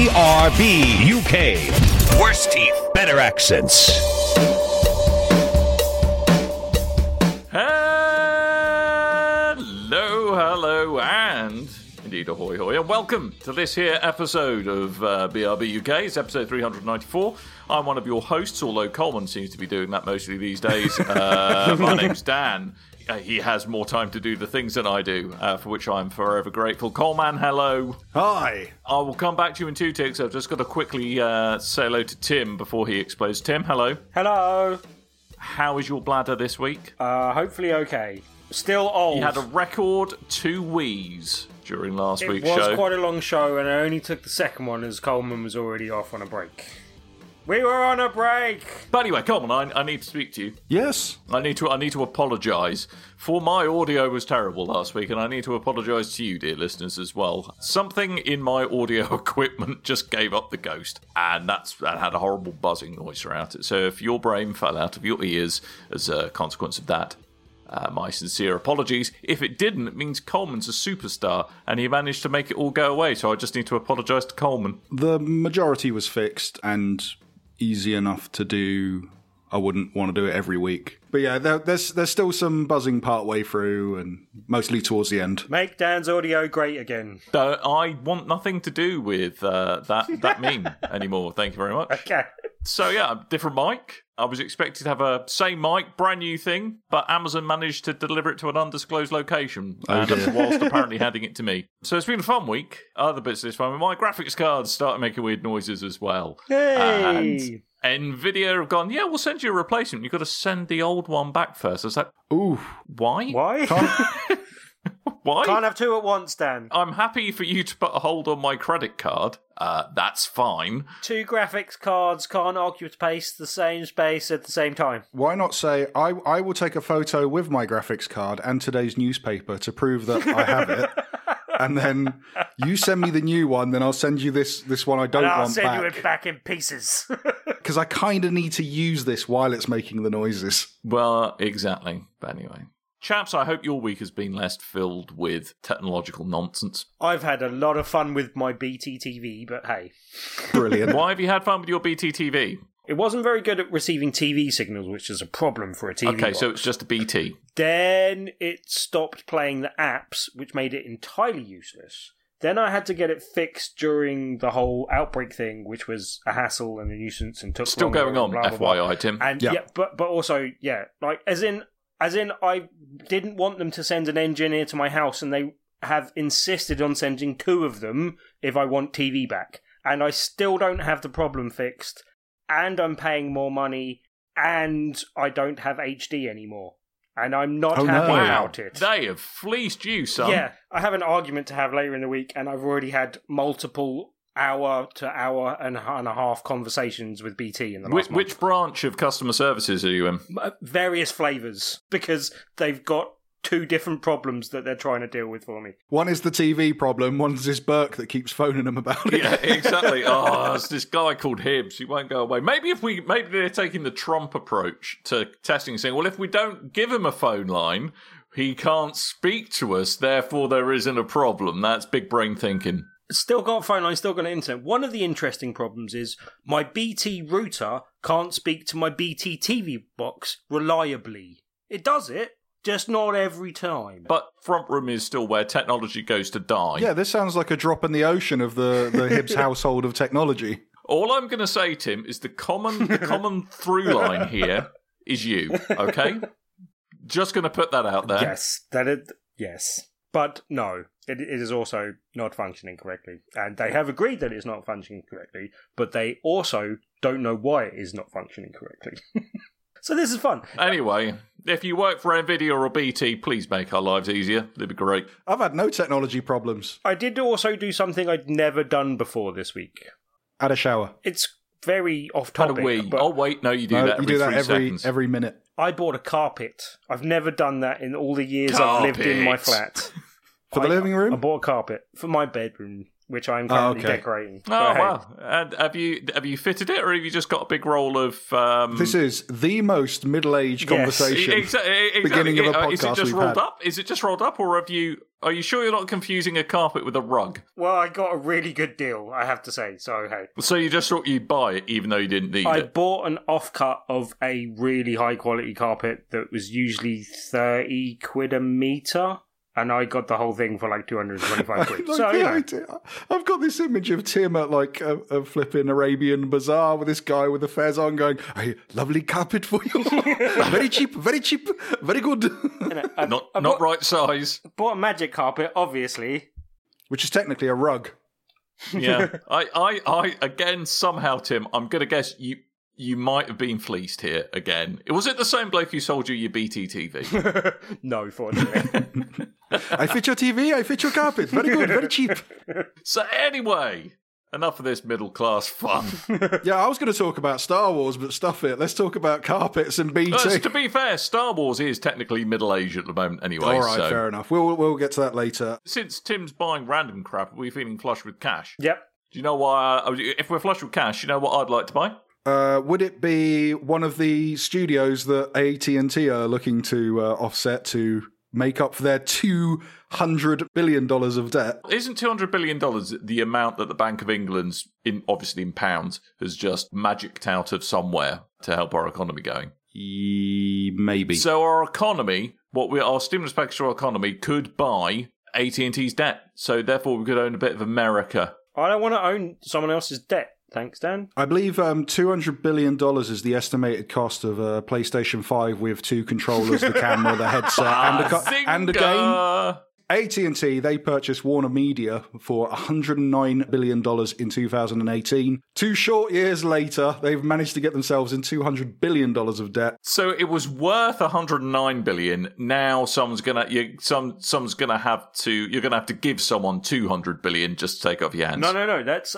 BRB UK. Worse teeth, better accents. Hello, and indeed ahoy hoy, and welcome to this here episode of BRB UK. It's episode 394. I'm one of your hosts, although Coleman seems to be doing that mostly these days. My name's Dan. He has more time to do the things than I do, for which I'm forever grateful. Coleman, hello. Hi. I will come back to you in 2 ticks. I've just got to quickly say hello to Tim before he explodes. Tim, hello. Hello. How is your bladder this week? Hopefully okay. Still old. You had a record 2 wheeze during last week's show. It was quite a long show, and I only took the second one as Coleman was already off on a break. We were on a break! But anyway, Coleman, I need to speak to you. Yes? I need to apologise, for my audio was terrible last week, and I need to apologise to you, dear listeners, as well. Something in my audio equipment just gave up the ghost, and that had a horrible buzzing noise throughout it. So if your brain fell out of your ears as a consequence of that, my sincere apologies. If it didn't, it means Coleman's a superstar, and he managed to make it all go away, so I just need to apologise to Coleman. The majority was fixed and easy enough to do. I wouldn't want to do it every week. But yeah, there's still some buzzing part way through, and mostly towards the end. Make Dan's audio great again. I want nothing to do with that meme anymore, thank you very much. Okay. So yeah, different mic. I was expected to have a same mic, brand new thing, but Amazon managed to deliver it to an undisclosed location, whilst apparently handing it to me. So it's been a fun week. Other bits this fun. My graphics cards started making weird noises as well. Hey! And Nvidia have gone, yeah, we'll send you a replacement. You've got to send the old one back first. I was like, ooh. Why? Why? Why? Can't have two at once, Dan. I'm happy for you to put a hold on my credit card. That's fine. 2 graphics cards can't occupy the same space at the same time. Why not say, I will take a photo with my graphics card and today's newspaper to prove that I have it. And then you send me the new one, then I'll send you this one I don't want back. I'll send you it back in pieces. Because I kind of need to use this while it's making the noises. Well, exactly. But anyway. Chaps, I hope your week has been less filled with technological nonsense. I've had a lot of fun with my BT TV, but hey. Brilliant. Why have you had fun with your BT TV? It wasn't very good at receiving TV signals, which is a problem for a TV Okay, box. so it's just a BT. Then it stopped playing the apps, which made it entirely useless. Then I had to get it fixed during the whole outbreak thing, which was a hassle and a nuisance and took Still longer going on, blah, blah, FYI, blah. Tim. And yeah, but also, yeah, like as in I didn't want them to send an engineer to my house, and they have insisted on sending 2 of them if I want TV back. And I still don't have the problem fixed, and I'm paying more money, and I don't have HD anymore. And I'm not happy about it. They have fleeced you, son. Yeah, I have an argument to have later in the week, and I've already had multiple hour to hour and a half conversations with BT in the last month. Which branch of customer services are you in? Various flavours, because they've got 2 different problems that they're trying to deal with for me. One is the TV problem, one's this Burke that keeps phoning them about it. Yeah, exactly. Oh, it's this guy called Hibbs. He won't go away. Maybe they're taking the Trump approach to testing, saying, well, if we don't give him a phone line, he can't speak to us, therefore there isn't a problem. That's big brain thinking. Still got a phone line, still got an internet. One of the interesting problems is my BT router can't speak to my BT TV box reliably. It does it, just not every time. But front room is still where technology goes to die. Yeah, this sounds like a drop in the ocean of the Hibbs household of technology. All I'm going to say, Tim, is the common through line here is you, okay? Just going to put that out there. Yes. But no, it is also not functioning correctly. And they have agreed that it's not functioning correctly, but they also don't know why it is not functioning correctly. So this is fun. Anyway, if you work for Nvidia or BT, please make our lives easier. It'd be great. I've had no technology problems. I did also do something I'd never done before this week. Had a shower. It's very off topic. Had a wee. But Oh wait, no, you do that. You do that 3 seconds. every minute. I bought a carpet. I've never done that in all the years I've lived in my Carpet. flat. For the living room? I bought a carpet for my bedroom. which I'm currently decorating. Oh, wow. And have you fitted it, or have you just got a big roll of... This is the most middle-aged conversation. Exactly. Beginning of a podcast Is it just we've rolled had. up? Is it just rolled up, or are you sure you're not confusing a carpet with a rug? Well, I got a really good deal, I have to say, so hey. So you just thought you'd buy it, even though you didn't need I it? bought an offcut of a really high-quality carpet that was usually 30 quid a metre. And I got the whole thing for like 225 quid. Like so, the you know. idea. I've got this image of Tim at like a flipping Arabian bazaar with this guy with the fez on going, hey, lovely carpet for you. Very cheap, very good. You know, Not right size. Bought a magic carpet, obviously. Which is technically a rug. Yeah. I again, somehow, Tim, I'm going to guess you might have been fleeced here again. Was it the same bloke who sold you your BT TV? No, fortunately. I fit your TV, I fit your carpet. Very good, very cheap. So anyway, enough of this middle-class fun. Yeah, I was going to talk about Star Wars, but stuff it. Let's talk about carpets and BT. To be fair, Star Wars is technically middle-aged at the moment anyway. All right, so. fair enough. We'll get to that later. Since Tim's buying random crap, are we feeling flush with cash? Yep. Do you know why? If we're flush with cash, you know what I'd like to buy? Would it be one of the studios that AT&T are looking to offset to make up for their $200 billion of debt? Isn't $200 billion the amount that the Bank of England's, obviously in pounds, has just magicked out of somewhere to help our economy going? Maybe. So our economy, our stimulus package to our economy could buy AT&T's debt. So therefore we could own a bit of America. I don't want to own someone else's debt. Thanks, Dan. I believe $200 billion is the estimated cost of a PlayStation 5 with 2 controllers, the camera, the headset, and a game. AT&T, they purchased Warner Media for $109 billion in 2018. 2 short years later, they've managed to get themselves in $200 billion of debt. So it was worth $109 billion. Now someone's gonna have to give someone $200 billion just to take off your hands. No. That's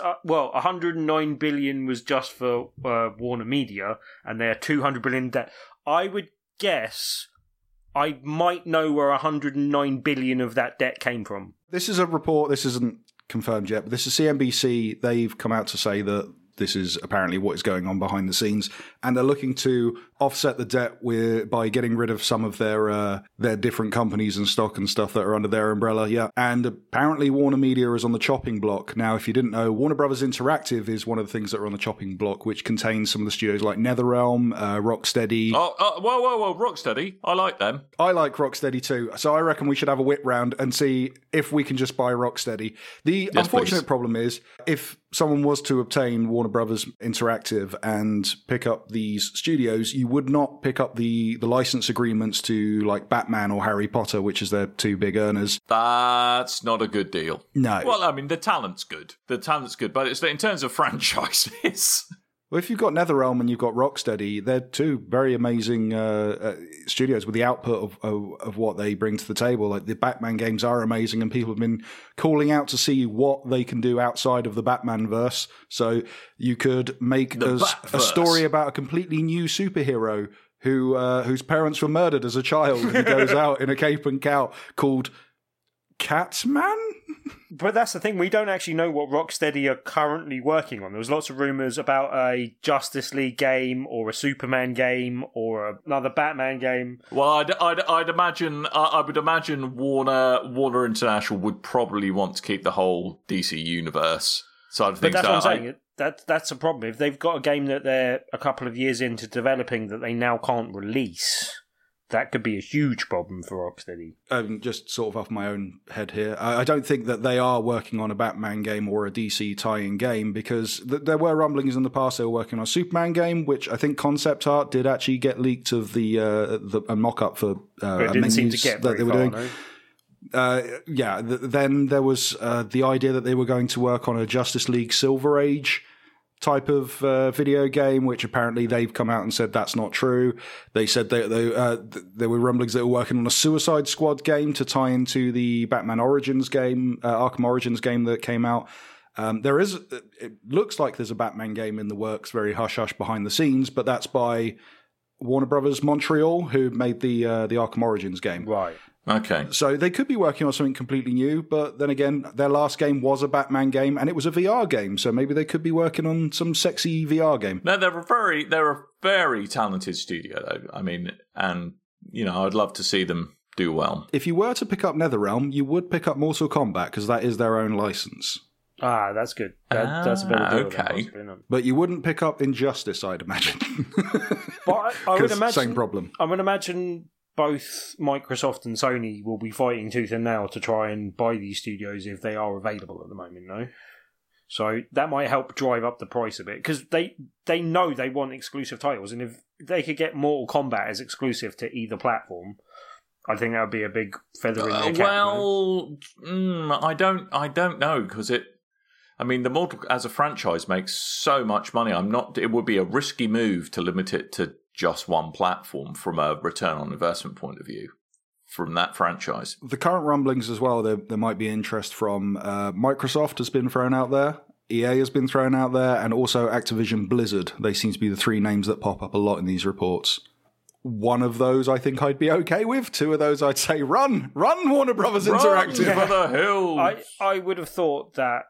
$109 billion was just for Warner Media, and they're $200 billion debt. I would guess. I might know where $109 billion of that debt came from. This is a report, this isn't confirmed yet, but this is CNBC. They've come out to say that this is apparently what is going on behind the scenes, and they're looking to offset the debt by getting rid of some of their different companies and stock and stuff that are under their umbrella. Yeah, and apparently Warner Media is on the chopping block. Now, if you didn't know, Warner Brothers Interactive is one of the things that are on the chopping block, which contains some of the studios like NetherRealm, Rocksteady. Whoa, Rocksteady. I like them. I like Rocksteady too, so I reckon we should have a whip round and see if we can just buy Rocksteady. The unfortunate problem is, if someone was to obtain Warner Brothers Interactive and pick up these studios, you would not pick up the license agreements to like Batman or Harry Potter, which is their 2 big earners. That's not a good deal. No. Well, I mean, the talent's good, but it's in terms of franchises. Well, if you've got NetherRealm and you've got Rocksteady, they're 2 very amazing studios with the output of what they bring to the table. Like the Batman games are amazing, and people have been calling out to see what they can do outside of the Batman verse. So you could make a story about a completely new superhero whose parents were murdered as a child, and he goes out in a cape and cowl called Catman? But that's the thing, we don't actually know what Rocksteady are currently working on. There was lots of rumours about a Justice League game or a Superman game or another Batman game. Well, I'd imagine I would imagine Warner International would probably want to keep the whole DC universe side of things. But that's what I'm saying. That's a problem. If they've got a game that they're a couple of years into developing that they now can't release, that could be a huge problem for Rocksteady. Just sort of off my own head here, I don't think that they are working on a Batman game or a DC tie-in game, because there were rumblings in the past they were working on a Superman game, which I think concept art did actually get leaked of a mock-up for it didn't seem to get that they were far, doing. No? Then there was the idea that they were going to work on a Justice League Silver Age type of video game, which apparently they've come out and said that's not true. They said there were rumblings that they were working on a Suicide Squad game to tie into the Batman Origins game, Arkham Origins game that came out. It looks like there's a Batman game in the works, very hush-hush behind the scenes, but that's by Warner Brothers Montreal, who made the Arkham Origins game. Right. Okay. So they could be working on something completely new, but then again, their last game was a Batman game, and it was a VR game, so maybe they could be working on some sexy VR game. No, they're a very talented studio, though. I mean, and, I'd love to see them do well. If you were to pick up NetherRealm, you would pick up Mortal Kombat, because that is their own license. Ah, that's good. That's a better deal. Okay. But you wouldn't pick up Injustice, I'd imagine. But I would imagine... Same problem. I would imagine both Microsoft and Sony will be fighting tooth and nail to try and buy these studios if they are available at the moment, no? So that might help drive up the price a bit, because they know they want exclusive titles, and if they could get Mortal Kombat as exclusive to either platform, I think that would be a big feather in their cap. I don't know, because the Mortal as a franchise makes so much money. It would be a risky move to limit it to just one platform from a return on investment point of view from that franchise. The current rumblings as well, there might be interest from Microsoft has been thrown out there, EA has been thrown out there, and also Activision Blizzard. They seem to be the three names that pop up a lot in these reports. One of those I think I'd be okay with. Two of those I'd say run Warner Brothers Interactive. For the hills. I would have thought that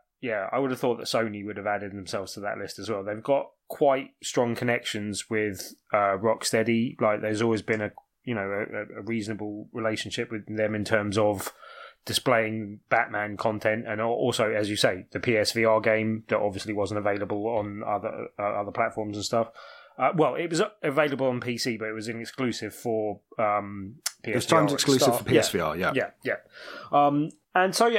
Sony would have added themselves to that list as well. They've got quite strong connections with Rocksteady. Like, there's always been a reasonable relationship with them in terms of displaying Batman content, and also, as you say, the PSVR game that obviously wasn't available on other platforms and stuff. Well, it was available on PC, but it was an exclusive for PSVR. It was timed exclusive for PSVR, yeah. And so,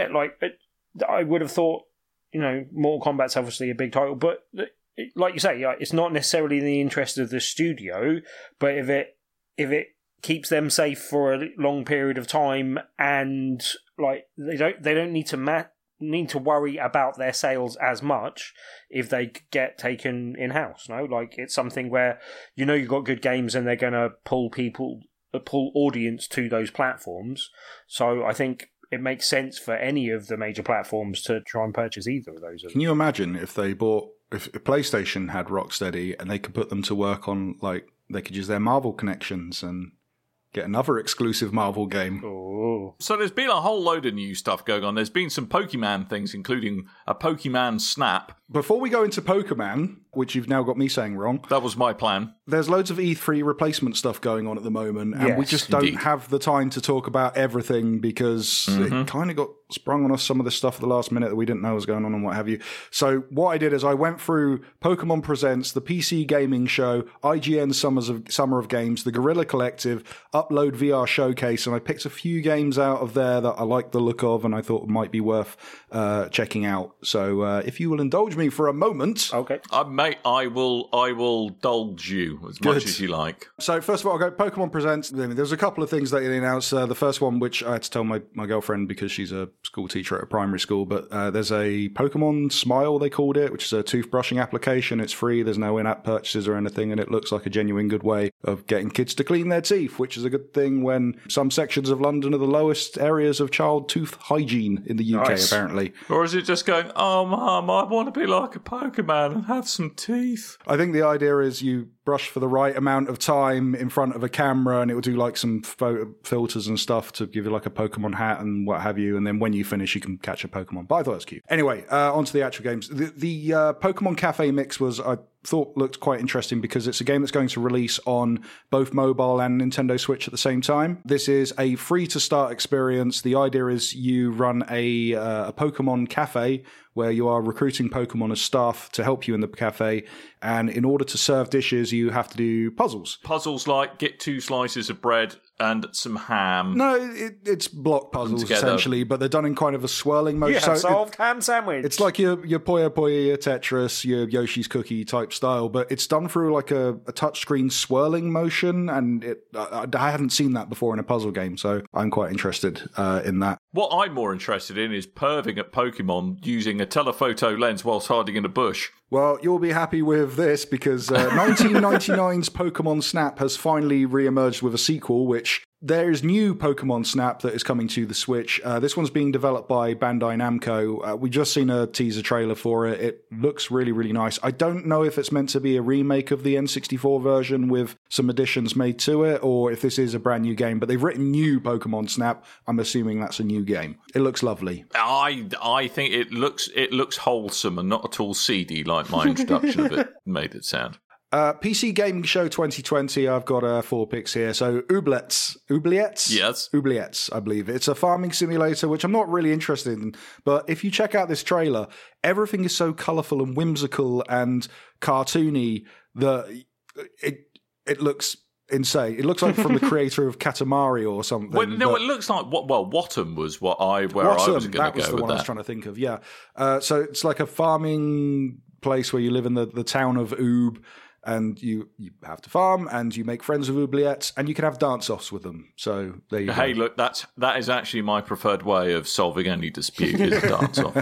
I would have thought, Mortal Kombat's obviously a big title, but like you say, it's not necessarily in the interest of the studio, but if it keeps them safe for a long period of time, and they don't need to worry about their sales as much if they get taken in house. No, it's something where you've got good games and they're going to pull audience to those platforms. So I think it makes sense for any of the major platforms to try and purchase either of those. Can you imagine if PlayStation had Rocksteady and they could put them to work on, they could use their Marvel connections and get another exclusive Marvel game? Oh. So there's been a whole load of new stuff going on. There's been some Pokemon things, including a Pokemon Snap. Before we go into Pokemon, which you've now got me saying wrong. That was my plan. There's loads of E3 replacement stuff going on at the moment, and we just don't have the time to talk about everything because it kind of got sprung on us, some of the stuff at the last minute that we didn't know was going on and what have you. So what I did is I went through Pokemon Presents, the PC Gaming Show, IGN Summer of Games, the Guerrilla Collective, Upload VR Showcase, and I picked a few games out of there that I liked the look of and I thought might be worth checking out. So if you will indulge me for a moment. Okay. Mate, I will indulge you as much as you like. So first of all, I'll go Pokemon Presents. There's a couple of things that they announced. The first one, which I had to tell my girlfriend because she's a school teacher at a primary school, but there's a Pokemon Smile, they called it, which is a toothbrushing application. It's free. There's no in-app purchases or anything, and it looks like a genuine good way of getting kids to clean their teeth, which is a good thing when some sections of London are the lowest areas of child tooth hygiene in the UK, apparently. Or is it just going, oh, Mum, I want to be like a Pokemon and have some teeth? I think the idea is you brush for the right amount of time in front of a camera, and it will do some filters and stuff to give you a Pokemon hat and what have you, and then when you finish you can catch a Pokemon. But I thought it was cute. Anyway, on to the actual games. The Pokemon Cafe Mix I thought looked quite interesting because it's a game that's going to release on both mobile and Nintendo Switch at the same time. This is a free-to-start experience. The idea is you run a Pokemon cafe where you are recruiting Pokemon as staff to help you in the cafe, and in order to serve dishes, you have to do puzzles. Puzzles like get 2 slices of bread and some ham. No, it's block puzzles essentially, but they're done in kind of a swirling motion. You have solved ham sandwich. It's like your Puyo Puyo, your Tetris, your Yoshi's Cookie type style, but it's done through a touchscreen swirling motion, and I hadn't seen that before in a puzzle game, so I'm quite interested in that. What I'm more interested in is perving at Pokemon using a telephoto lens whilst hiding in a bush. Well, you'll be happy with this because 1999's Pokemon Snap has finally re-emerged with a sequel, which There's new Pokemon Snap that is coming to the Switch. This one's being developed by Bandai Namco. We've just seen a teaser trailer for it. It looks really, really nice. I don't know if it's meant to be a remake of the N64 version with some additions made to it, or if this is a brand new game, but they've written new Pokemon Snap. I'm assuming that's a new game. It looks lovely. I think it looks wholesome and not at all seedy like my introduction of it made it sound. PC Gaming Show 2020, I've got 4 picks here. So Oubliettes? Yes. Oubliettes, I believe. It's a farming simulator, which I'm not really interested in. But if you check out this trailer, everything is so colourful and whimsical and cartoony that it looks insane. It looks like from the creator of Katamari or something. Well, no, it looks like Wattam was where I was going to go with that. That was the one I was trying to think of, yeah. So it's like a farming place where you live in the town of Oob, and you have to farm, and you make friends with oubliettes, and you can have dance-offs with them. So there you go. Hey, look, that is actually my preferred way of solving any dispute, is a dance-off.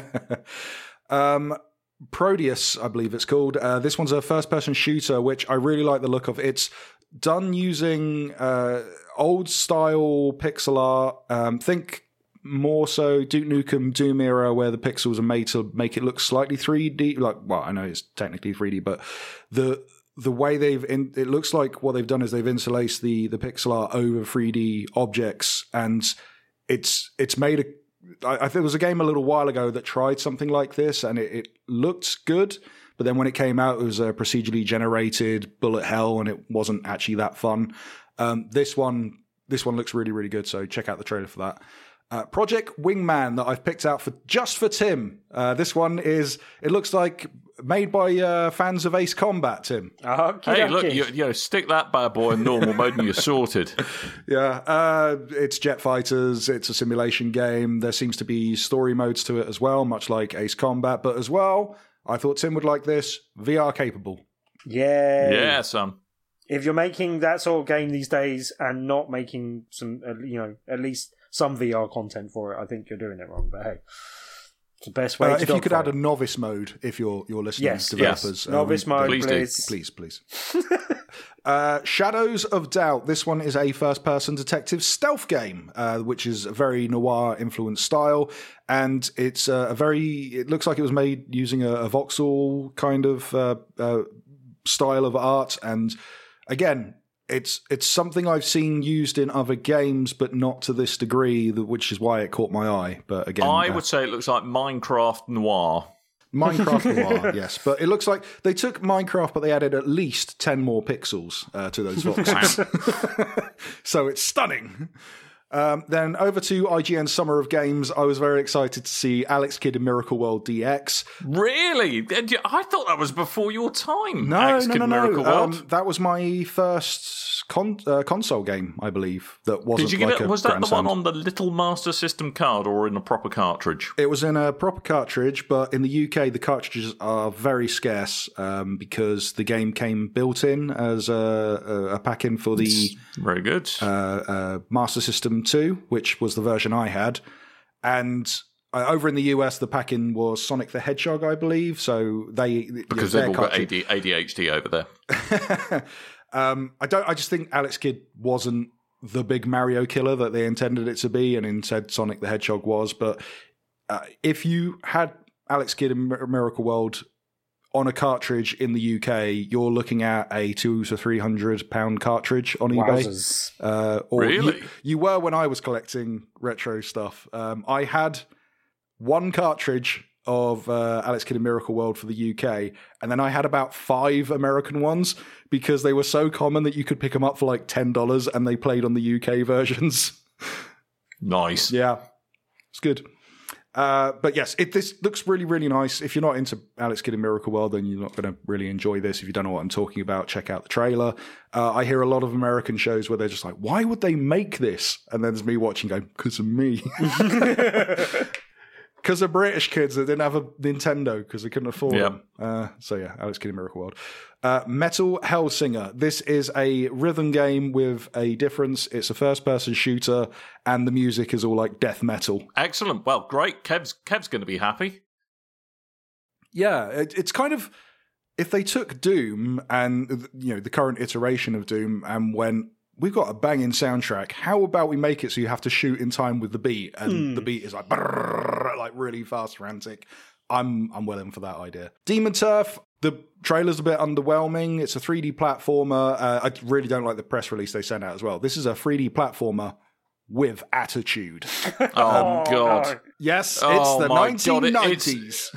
Proteus, I believe it's called. This one's a first-person shooter, which I really like the look of. It's done using old-style pixel art. Think more so Duke Nukem Doom era, where the pixels are made to make it look slightly 3D. I know it's technically 3D, but the way it looks like what they've done is they've interlaced the pixel art over 3D objects, and it's made I think there was a game a little while ago that tried something like this, and it looked good, but then when it came out, it was a procedurally generated bullet hell, and it wasn't actually that fun. This one looks really, really good, so check out the trailer for that. Project Wingman that I've picked out for Tim. This one it looks like made by fans of Ace Combat, Tim. Hey, look, you stick that bad boy in normal mode and you're sorted. Yeah, it's jet fighters, it's a simulation game. There seems to be story modes to it as well, much like Ace Combat, but as well, I thought Tim would like this, VR capable. Yeah. Yeah, son. If you're making that sort of game these days and not making some, at least some VR content for it, I think you're doing it wrong, but hey. It's the best way to if you could add a novice mode, if you're listening, developers. Yes. Novice mode, please. Shadows of Doubt. This one is a first-person detective stealth game, which is a very noir-influenced style, and it's it looks like it was made using a voxel kind of style of art, and again, It's something I've seen used in other games, but not to this degree, which is why it caught my eye. But again, I would say it looks like Minecraft Noir. Minecraft Noir, yes. But it looks like they took Minecraft, but they added at least 10 more pixels to those voxels. So it's stunning. Then over to IGN Summer of Games, I was very excited to see Alex Kidd in Miracle World DX. Really? I thought that was before your time. No. Miracle World. That was my first console game, I believe. That wasn't. Did you get it? Was that the one on the little Master System card or in a proper cartridge? It was in a proper cartridge, but in the UK, the cartridges are very scarce because the game came built in as a pack-in for the very good Master System 2, which was the version I had, and over in the US the pack-in was Sonic the Hedgehog, I believe. So they've all got ADHD over there. I just think Alex Kidd wasn't the big Mario killer that they intended it to be, and instead Sonic the Hedgehog was. But if you had Alex Kidd in Miracle World on a cartridge in the UK, you're looking at a £200 to £300 cartridge on eBay. Or really? You were when I was collecting retro stuff. I had one cartridge of Alex Kidd in Miracle World for the UK, and then I had about 5 American ones because they were so common that you could pick them up for like $10, and they played on the UK versions. Nice. Yeah, it's good. But yes, this looks really, really nice. If you're not into Alex Kidd in Miracle World, then you're not going to really enjoy this. If you don't know what I'm talking about, check out the trailer. I hear a lot of American shows where they're just like, why would they make this? And then there's me watching going, because of me. Because of British kids that didn't have a Nintendo because they couldn't afford them. So yeah, Alex Kidd in Miracle World. Metal Hellsinger. This is a rhythm game with a difference. It's a first-person shooter, and the music is all like death metal. Excellent. Well, great. Kev's going to be happy. Yeah, it's kind of, if they took Doom and the current iteration of Doom and went, we've got a banging soundtrack. How about we make it so you have to shoot in time with the beat, and the beat is like brrr, like really fast, frantic. I'm well in for that idea. Demon Turf. The trailer's a bit underwhelming. It's a 3D platformer. I really don't like the press release they sent out as well. This is a 3D platformer with attitude. Oh, God. Yes, it's Oh, the my 1990s. God, it's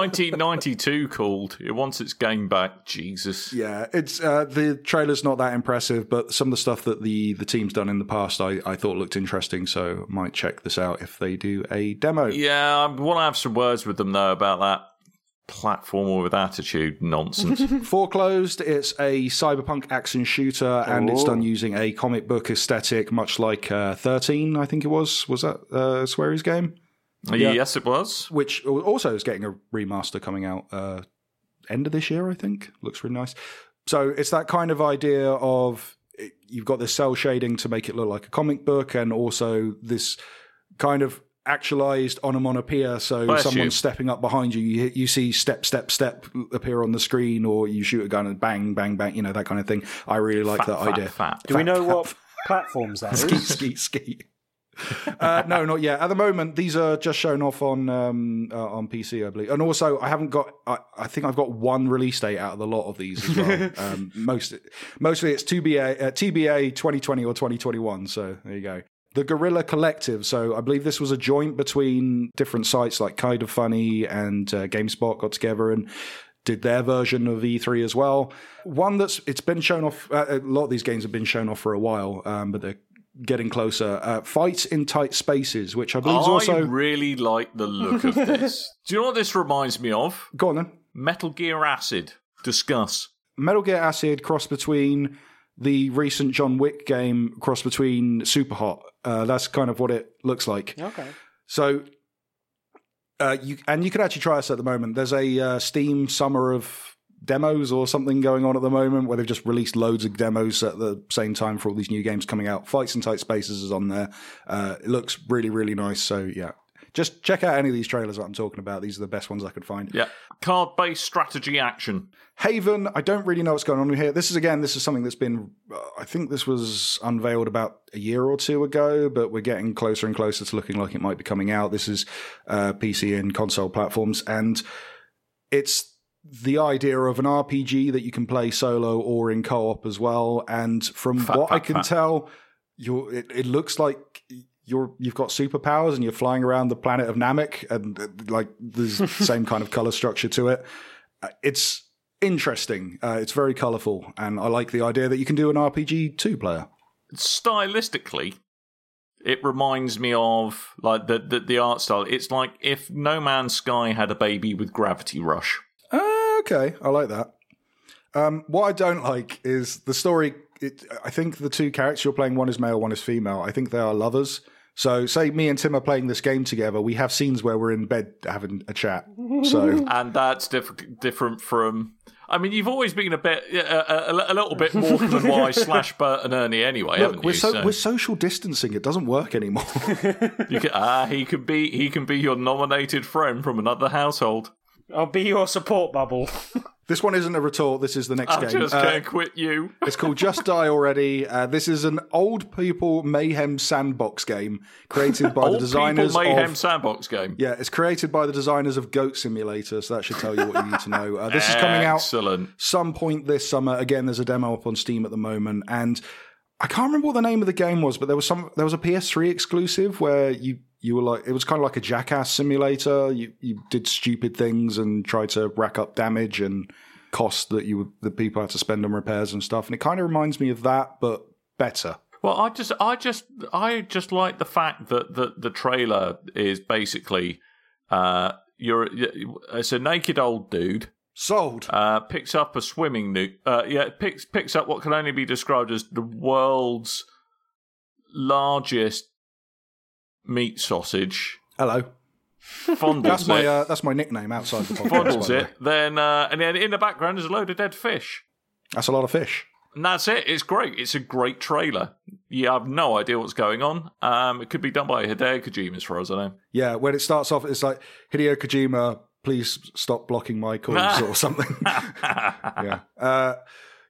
1992 called. It wants its game back. Jesus. Yeah, it's the trailer's not that impressive, but some of the stuff that the team's done in the past I thought looked interesting, so I might check this out if they do a demo. Yeah, I want to have some words with them, though, about that platformer with attitude nonsense. Foreclosed, it's a cyberpunk action shooter, and it's done using a comic book aesthetic, much like 13, I think it was. Was that Swery's game? Yes, it was. Which also is getting a remaster coming out end of this year, I think. Looks really nice. So it's that kind of idea of you've got this cell shading to make it look like a comic book, and also this kind of actualized onomatopoeia, so Bless someone's you. stepping up behind you, you see step, step, step appear on the screen, or you shoot a gun and bang, bang, bang, you know, that kind of thing. I really like that idea. Do we know what platforms that is? Skeet, skeet, skeet. No, not yet. At the moment, these are just shown off on PC, I believe. And also, I haven't got. I think I've got one release date out of the lot of these as well. Mostly it's TBA 2020 or 2021. So there you go. The Guerrilla Collective. So I believe this was a joint between different sites like Kind of Funny and GameSpot got together and did their version of E3 as well. One it's been shown off. A lot of these games have been shown off for a while, but they're getting closer. Fights in Tight Spaces, which I believe is also... I really like the look of this. Do you know what this reminds me of? Go on then. Metal Gear Acid. Discuss. Metal Gear Acid cross between the recent John Wick game, cross between Superhot. That's kind of what it looks like. Okay. So, you can actually try this at the moment. There's a Steam Summer of Demos or something going on at the moment where they've just released loads of demos at the same time for all these new games coming out. Fights in Tight Spaces is on there. It looks really, really nice. So, yeah. Just check out any of these trailers that I'm talking about. These are the best ones I could find. Yeah. Card-based strategy action. Haven, I don't really know what's going on here. This is something that's been, I think this was unveiled about a year or two ago, but we're getting closer and closer to looking like it might be coming out. This is PC and console platforms, and it's the idea of an RPG that you can play solo or in co-op as well. And from I can tell, it looks like you've got superpowers and you're flying around the planet of Namek, and like there's the same kind of color structure to it. It's interesting. It's very colorful, and I like the idea that you can do an RPG 2-player. Stylistically, it reminds me of like the art style. It's like if No Man's Sky had a baby with Gravity Rush. Okay, I like that. What I don't like is the story. I think the two characters you're playing, one is male, one is female. I think they are lovers. So, say me and Tim are playing this game together. We have scenes where we're in bed having a chat. So, and that's different from. I mean, you've always been a bit, a little bit Morecambe and Wise / Bert and Ernie, anyway, haven't you? We're social distancing. It doesn't work anymore. He can be your nominated friend from another household. I'll be your support bubble. This one isn't a retort. This is the next game. I'm just going to quit you. It's called Just Die Already. This is an old people mayhem sandbox game created by the designers Old people mayhem sandbox game. Yeah, it's created by the designers of Goat Simulator, so that should tell you what you need to know. This is coming out some point this summer. Again, there's a demo up on Steam at the moment, and I can't remember what the name of the game was, but there was a PS3 exclusive where you were like, it was kind of like a Jackass simulator. You did stupid things and tried to rack up damage and cost that the people had to spend on repairs and stuff. And it kind of reminds me of that, but better. Well, I just like the fact that the trailer is basically it's a naked old dude. Sold. Picks up a swimming nude. Picks up what can only be described as the world's largest meat sausage. Hello. Fondles that's my nickname outside the podcast. Fondles it. Then and then in the background is a load of dead fish. That's a lot of fish. And that's it. It's great. It's a great trailer. You have no idea what's going on. It could be done by Hideo Kojima, as far as I know. Yeah, when it starts off, it's like, Hideo Kojima, please stop blocking my calls or something. Yeah.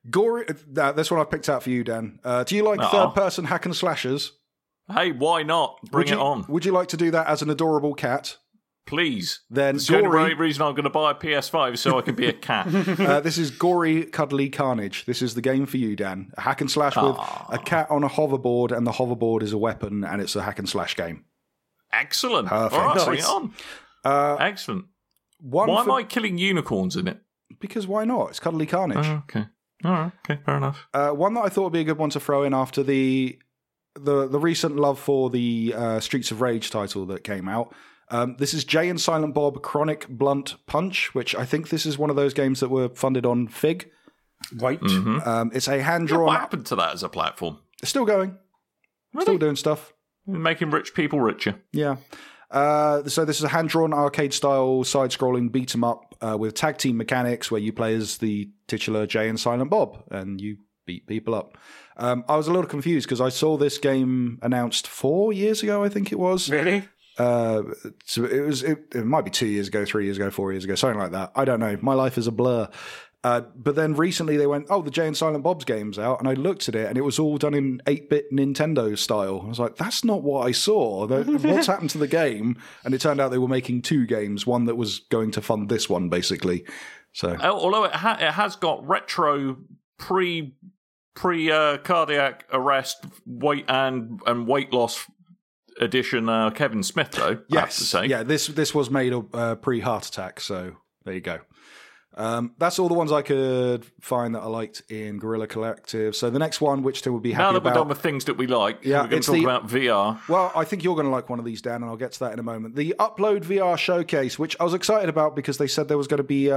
Gory. This one I've picked out for you, Dan. Do you like third-person hack and slashers? Hey, why not? Bring it on. Would you like to do that as an adorable cat? Please. Then it's the only reason I'm going to buy a PS5 so I can be a cat. This is Gory Cuddly Carnage. This is the game for you, Dan. A hack and slash with a cat on a hoverboard, and the hoverboard is a weapon, and it's a hack and slash game. Excellent. Perfect. All right, bring it on. Excellent. Why am I killing unicorns in it? Because why not? It's Cuddly Carnage. Okay. All right. Okay, fair enough. One that I thought would be a good one to throw in after the recent love for the Streets of Rage title that came out. This is Jay and Silent Bob Chronic Blunt Punch, which I think this is one of those games that were funded on Fig. Right. Mm-hmm. It's a hand-drawn... What happened to that as a platform? It's still going. Really? Still doing stuff. Making rich people richer. Yeah. So this is a hand-drawn arcade-style side-scrolling beat-em-up with tag team mechanics where you play as the titular Jay and Silent Bob, and you beat people up. I was a little confused because I saw this game announced 4 years ago, I think it was. Really? So it might be 2 years ago, 3 years ago, 4 years ago, something like that. I don't know. My life is a blur. But then recently they went, the Jay and Silent Bob's game's out, and I looked at it, and it was all done in 8-bit Nintendo style. I was like, that's not what I saw. What's happened to the game? And it turned out they were making 2 games, one that was going to fund this one, basically. So, although it has got retro pre cardiac arrest weight and weight loss edition Kevin Smith, though. Yes, I have to say. Yeah, this was made pre-heart attack, so there you go. That's all the ones I could find that I liked in Guerrilla Collective. So the next one, which Tim would be happy about... Now that we're done with things that we like, yeah, we're going to talk about VR. Well, I think you're going to like one of these, Dan, and I'll get to that in a moment. The Upload VR Showcase, which I was excited about because they said there was going to be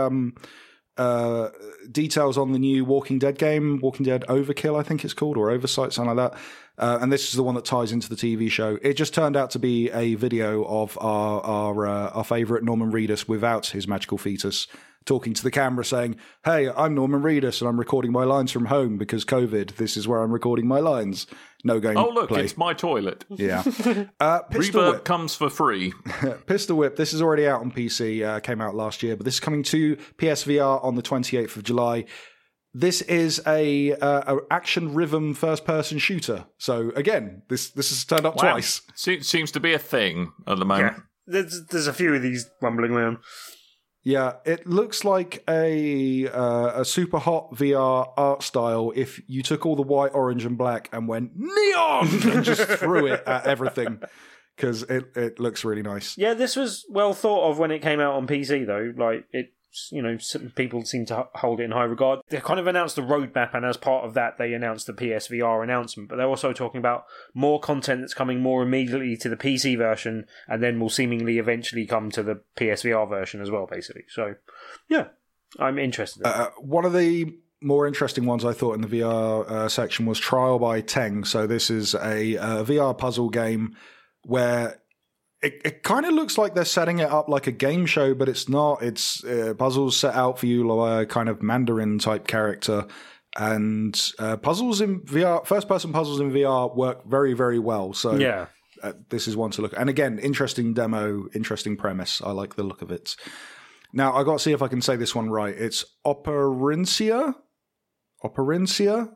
details on the new Walking Dead game, Walking Dead Overkill, I think it's called, or Oversight, something like that. And this is the one that ties into the TV show. It just turned out to be a video of our favourite Norman Reedus without his magical fetus, talking to the camera saying, hey, I'm Norman Reedus and I'm recording my lines from home because COVID. This is where I'm recording my lines. No game. Oh, look, play. it's my toilet. Yeah. Reverb Whip comes for free. Pistol Whip. This is already out on PC. Came out last year, but this is coming to PSVR on the 28th of July. This is a action rhythm first-person shooter. So, again, this has turned up twice. Seems to be a thing at the moment. Yeah. There's a few of these rumbling around. Yeah, it looks like a super hot VR art style if you took all the white, orange, and black and went neon and just threw it at everything, because it looks really nice. Yeah, this was well thought of when it came out on PC, though. Like, people seem to hold it in high regard. They kind of announced the roadmap, and as part of that, they announced the PSVR announcement. But they're also talking about more content that's coming more immediately to the PC version, and then will seemingly eventually come to the PSVR version as well, basically. So, yeah, I'm interested. One of the more interesting ones I thought in the VR section was Trial by Teng. So this is a VR puzzle game where... It kind of looks like they're setting it up like a game show, but it's not. It's puzzles set out for you like a kind of Mandarin type character. And puzzles in VR, first-person puzzles in VR work very, very well. So yeah. This is one to look at. And again, interesting demo, interesting premise. I like the look of it. Now, I got to see if I can say this one right. It's Operincia? Operincia?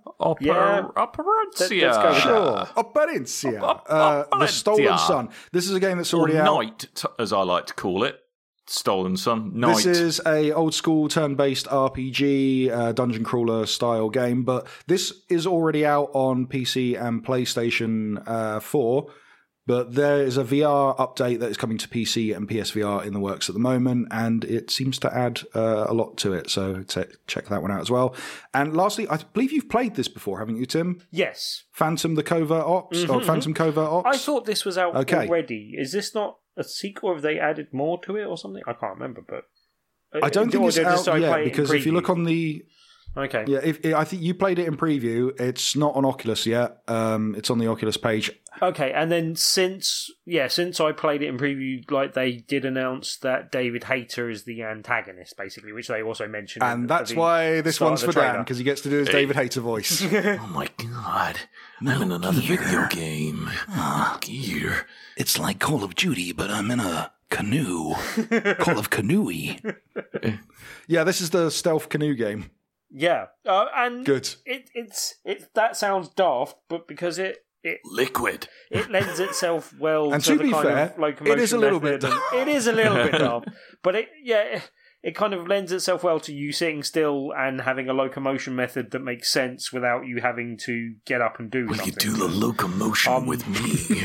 Operincia. Sure. Operincia. The Stolen Sun. This is a game that's already out. Night, as I like to call it. Stolen Sun. Night. This is a old school turn-based RPG, dungeon crawler style game, but this is already out on PC and PlayStation 4. But there is a VR update that is coming to PC and PSVR in the works at the moment, and it seems to add a lot to it. So check that one out as well. And lastly, I believe you've played this before, haven't you, Tim? Yes. Phantom the Covert Ops, or Phantom Covert Ops? I thought this was out already. Is this not a sequel? Have they added more to it or something? I can't remember, but... I don't think it's out yet, because if you look on the... Okay. Yeah, I think you played it in preview. It's not on Oculus yet. It's on the Oculus page. Okay, and then since I played it in preview, like they did announce that David Hayter is the antagonist, basically, which they also mentioned. And that's why this one's for Dan, because he gets to do his David Hayter voice. Oh my god, I'm in another video game. Gear. It's like Call of Duty, but I'm in a canoe. Call of Canoe-y. Yeah, this is the stealth canoe game. Yeah, and Good. It's that sounds daft, but because it Liquid. it lends itself well And to to the be kind fair, of locomotion it is a little bit method, and it is a little bit daft, but it kind of lends itself well to you sitting still and having a locomotion method that makes sense without you having to get up and do We something. could do the locomotion with me.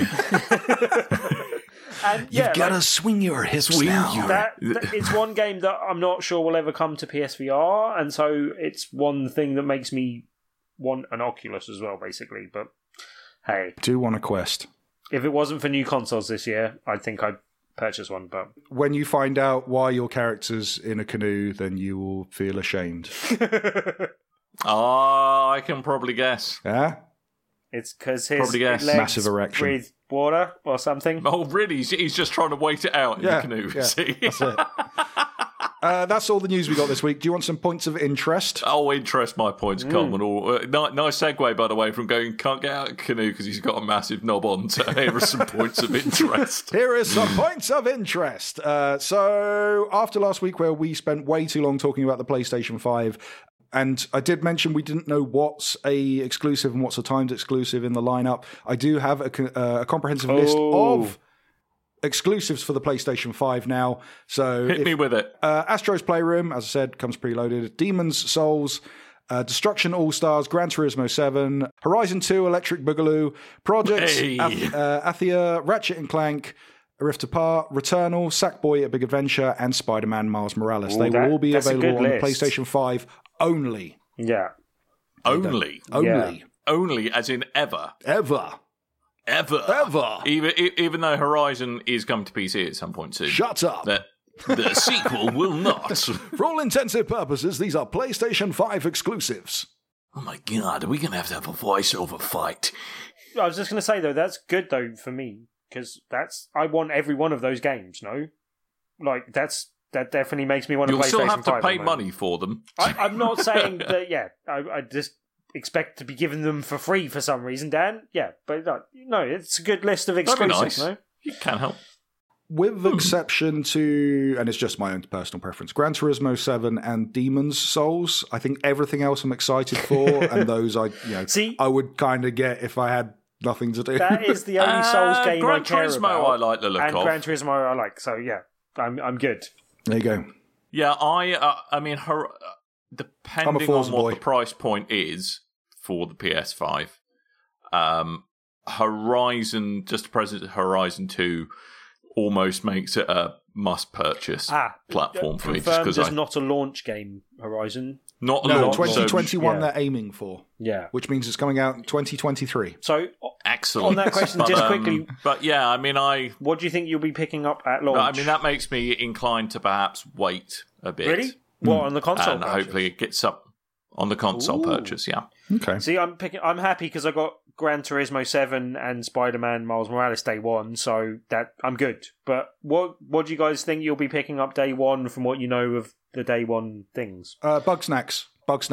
And, You've got to swing your hips now. that it's one game that I'm not sure will ever come to PSVR, and so it's one thing that makes me want an Oculus as well, basically. But hey, Do want a Quest. if it wasn't for new consoles this year, I think I'd purchase one. But When you find out why your character's in a canoe, then you will feel ashamed. I can probably guess. Yeah? it's because his Probably yes. legs Massive erection. breathe water or something. Oh, really? He's just trying to wait it out in Yeah, the canoe. yeah, See? That's it. That's all the news we got this week. Do you want some points of interest? Oh, interest my points come and all. Nice segue, by the way, from going can't get out of canoe because he's got a massive knob on. So here are some points of interest. Here is some points of interest. So, after last week, where we spent way too long talking about the PlayStation 5, and I did mention we didn't know what's a exclusive and what's a timed exclusive in the lineup, I do have a comprehensive list of exclusives for the PlayStation 5 now. So, Hit me with it. Astro's Playroom, as I said, comes preloaded. Demon's Souls, Destruction All-Stars, Gran Turismo 7, Horizon 2, Electric Boogaloo, Project, Hey. Athia, Ratchet & Clank, Rift Apart, Returnal, Sackboy: A Big Adventure, and Spider-Man Miles Morales. They will all be that's a available on good the list. PlayStation 5 only. Yeah. Only. Only. Only, as in ever. Ever. Ever. Even though Horizon is coming to PC at some point soon. Shut up. The sequel will not. For all intensive purposes, these are PlayStation 5 exclusives. Oh my god, are we going to have a voiceover fight? I was just going to say, though, that's good, though, for me, because I want every one of those games, no? Like, that definitely makes me want to You'll play still PlayStation have to 5 pay at the moment. money for them. I'm not saying that, I just expect to be given them for free for some reason, Dan. Yeah, but no, it's a good list of That'd be exclusives, nice. no? You can help. With exception to, and it's just my own personal preference, Gran Turismo 7 and Demon's Souls. I think everything else I'm excited for, and those See- I would kind of get if I had nothing to do. That is the only Souls game Gran I care Turismo about. I like the look and of. Gran Turismo I like, so yeah, I'm good. There you go. Yeah, I mean, depending on Forza what boy. the price point is for the PS5, Horizon, just the present Horizon 2, almost makes it a must-purchase platform for me. Just Confirmed because is not a launch game, Horizon. not a No, launch, 2021 yeah. they're aiming for, Yeah. which means it's coming out in 2023. So, excellent. on that question, But, just quickly, but yeah, I mean, what do you think you'll be picking up at launch? that makes me inclined to perhaps wait a bit. Really? What, on the console And purchase? hopefully it gets up on the console purchase. Yeah. Okay. See, I'm happy because I got Gran Turismo 7 and Spider-Man Miles Morales day one, so that I'm good. But what do you guys think you'll be picking up day one from what you know of the day one things? Bug Snacks.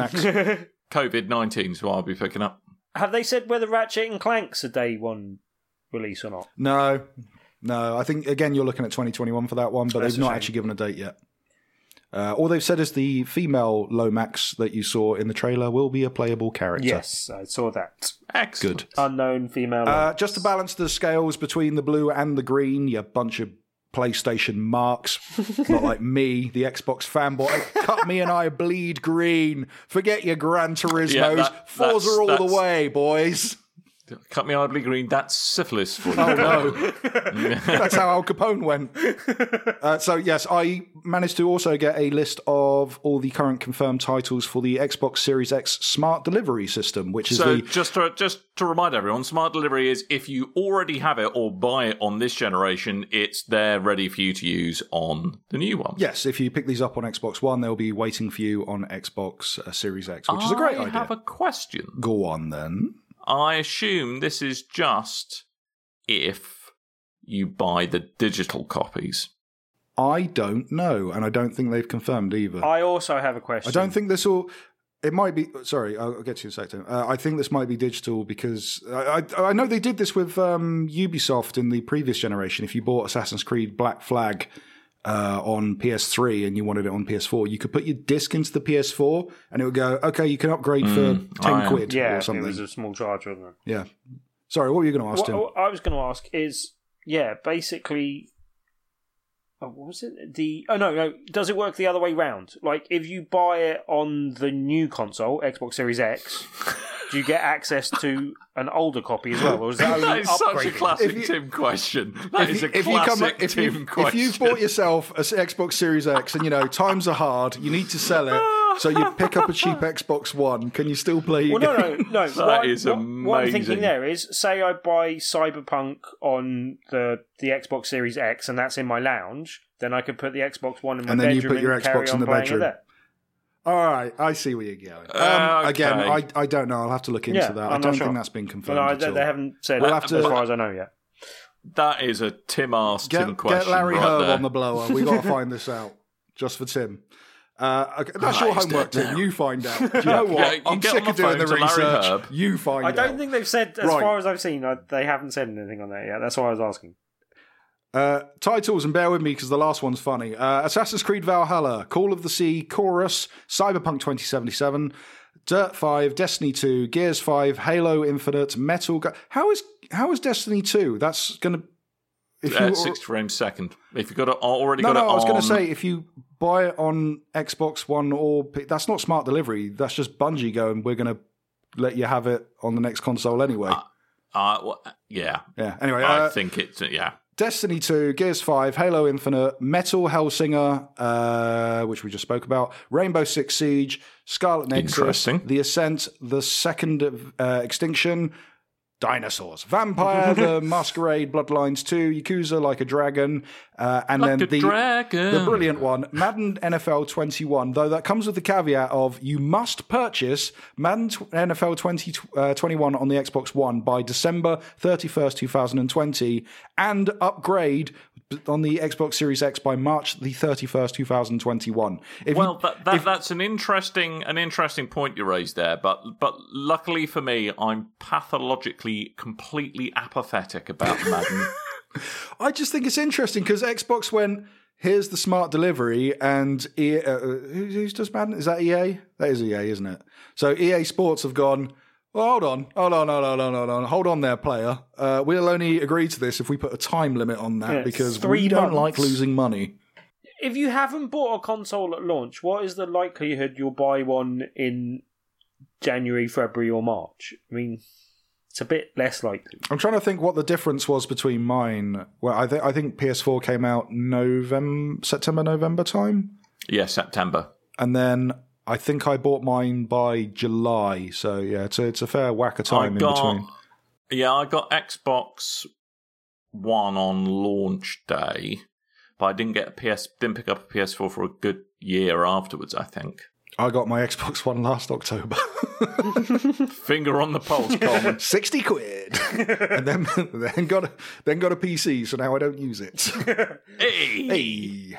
COVID-19 is what I'll be picking up. Have they said whether Ratchet and Clank's a day one release or not? No. I think, again, you're looking at 2021 for that one, but That's they've a not shame. actually given a date yet. All they've said is the female Lomax that you saw in the trailer will be a playable character. Yes, I saw that. Excellent. Good. Unknown female. Just to balance the scales between the blue and the green, you bunch of PlayStation marks. Not like me, the Xbox fanboy. Cut me and I bleed green. Forget your Gran Turismos. Yeah, Forza all the that's- way, boys. Cut me ugly green. That's syphilis for you. Oh no. That's how Al Capone went. So yes, I managed to also get a list of all the current confirmed titles for the Xbox Series X Smart Delivery System, which is So the just to remind everyone, smart delivery is if you already have it or buy it on this generation, it's there ready for you to use on the new one. yes. If you pick these up on Xbox One, they'll be waiting for you on Xbox Series X, which is a great I idea. have a question. Go on then. I assume this is just if you buy the digital copies. I don't know, and I don't think they've confirmed either. I also have a question. I don't think this will. It might be. Sorry, I'll get to you in a second. I think this might be digital because I know they did this with Ubisoft in the previous generation. If you bought Assassin's Creed Black Flag on PS3 and you wanted it on PS4, you could put your disc into the PS4 and it would go, okay, you can upgrade for 10 quid or something. It was a small charge, wasn't it? Yeah. Sorry, what were you going to ask, Tim? What I was going to ask is, basically, what was it? No. Does it work the other way round? Like, if you buy it on the new console, Xbox Series X, do you get access to an older copy as well? Or is that only That is such a upgrading? classic Tim question. That is a classic Tim question. If you've bought yourself an Xbox Series X and, times are hard, you need to sell it, so you pick up a cheap Xbox One, can you still play your game? No. That is amazing. What I'm thinking there is, say I buy Cyberpunk on the Xbox Series X and that's in my lounge, then I could put the Xbox One in my And then bedroom you put your and carry Xbox on in the playing bedroom. it there. All right, I see where you're going. Okay. Again, I don't know. I'll have to look into that. I I'm don't not sure. think that's been confirmed No, at all. they haven't said We'll it have to- as far as I know yet. That is a Tim question Get Larry right Herb there. on the blower. We've got to find this out. Just for Tim. Okay, that's your he's homework, dead Tim. now. You find out. Do you know what? Yeah, you I'm get sick on of the doing the phone to Larry research. Herb. You find out. I don't think they've said, as Right. far as I've seen, they haven't said anything on that yet. That's why I was asking. Titles, and bear with me because the last one's funny. Assassin's Creed Valhalla, Call of the Sea, Chorus, Cyberpunk 2077, Dirt 5, Destiny 2, Gears 5, Halo Infinite, How is Destiny 2? That's going to... 60 frames a second. If you've got it already No, got it I was going on- to say, if you buy it on Xbox One that's not smart delivery. That's just Bungie going, we're going to let you have it on the next console anyway. yeah. Yeah. Anyway, I think it's Destiny 2, Gears 5, Halo Infinite, Metal Hellsinger, which we just spoke about, Rainbow Six Siege, Scarlet Nexus, Interesting. The Ascent, The Second Extinction, Dinosaurs, Vampire, The Masquerade, Bloodlines 2, Yakuza Like a Dragon, and Like then a dragon. the brilliant one, Madden NFL 21, though that comes with the caveat of you must purchase Madden NFL 2021 on the Xbox One by December 31st, 2020, and upgrade on the Xbox Series X by March the 31st, 2021. That's an interesting point you raised there, but luckily for me, I'm pathologically completely apathetic about Madden. I just think it's interesting because Xbox went, here's the smart delivery, and EA, who does Madden? Is that EA? That is EA, isn't it? So EA Sports have gone, well, hold on there, player. We'll only agree to this if we put a time limit on that because 3 we don't months. like losing money. If you haven't bought a console at launch, what is the likelihood you'll buy one in January, February, or March? I mean, it's a bit less likely. I'm trying to think what the difference was between mine. Well, I think PS4 came out September, November time. Yeah, September. And then I think I bought mine by July. So, yeah, it's a fair whack of time in between. Yeah, I got Xbox One on launch day, but I didn't pick up a PS4 for a good year afterwards, I think. I got my Xbox One last October. Finger on the pulse, Colin. 60 quid. And then got a PC, so now I don't use it. Hey!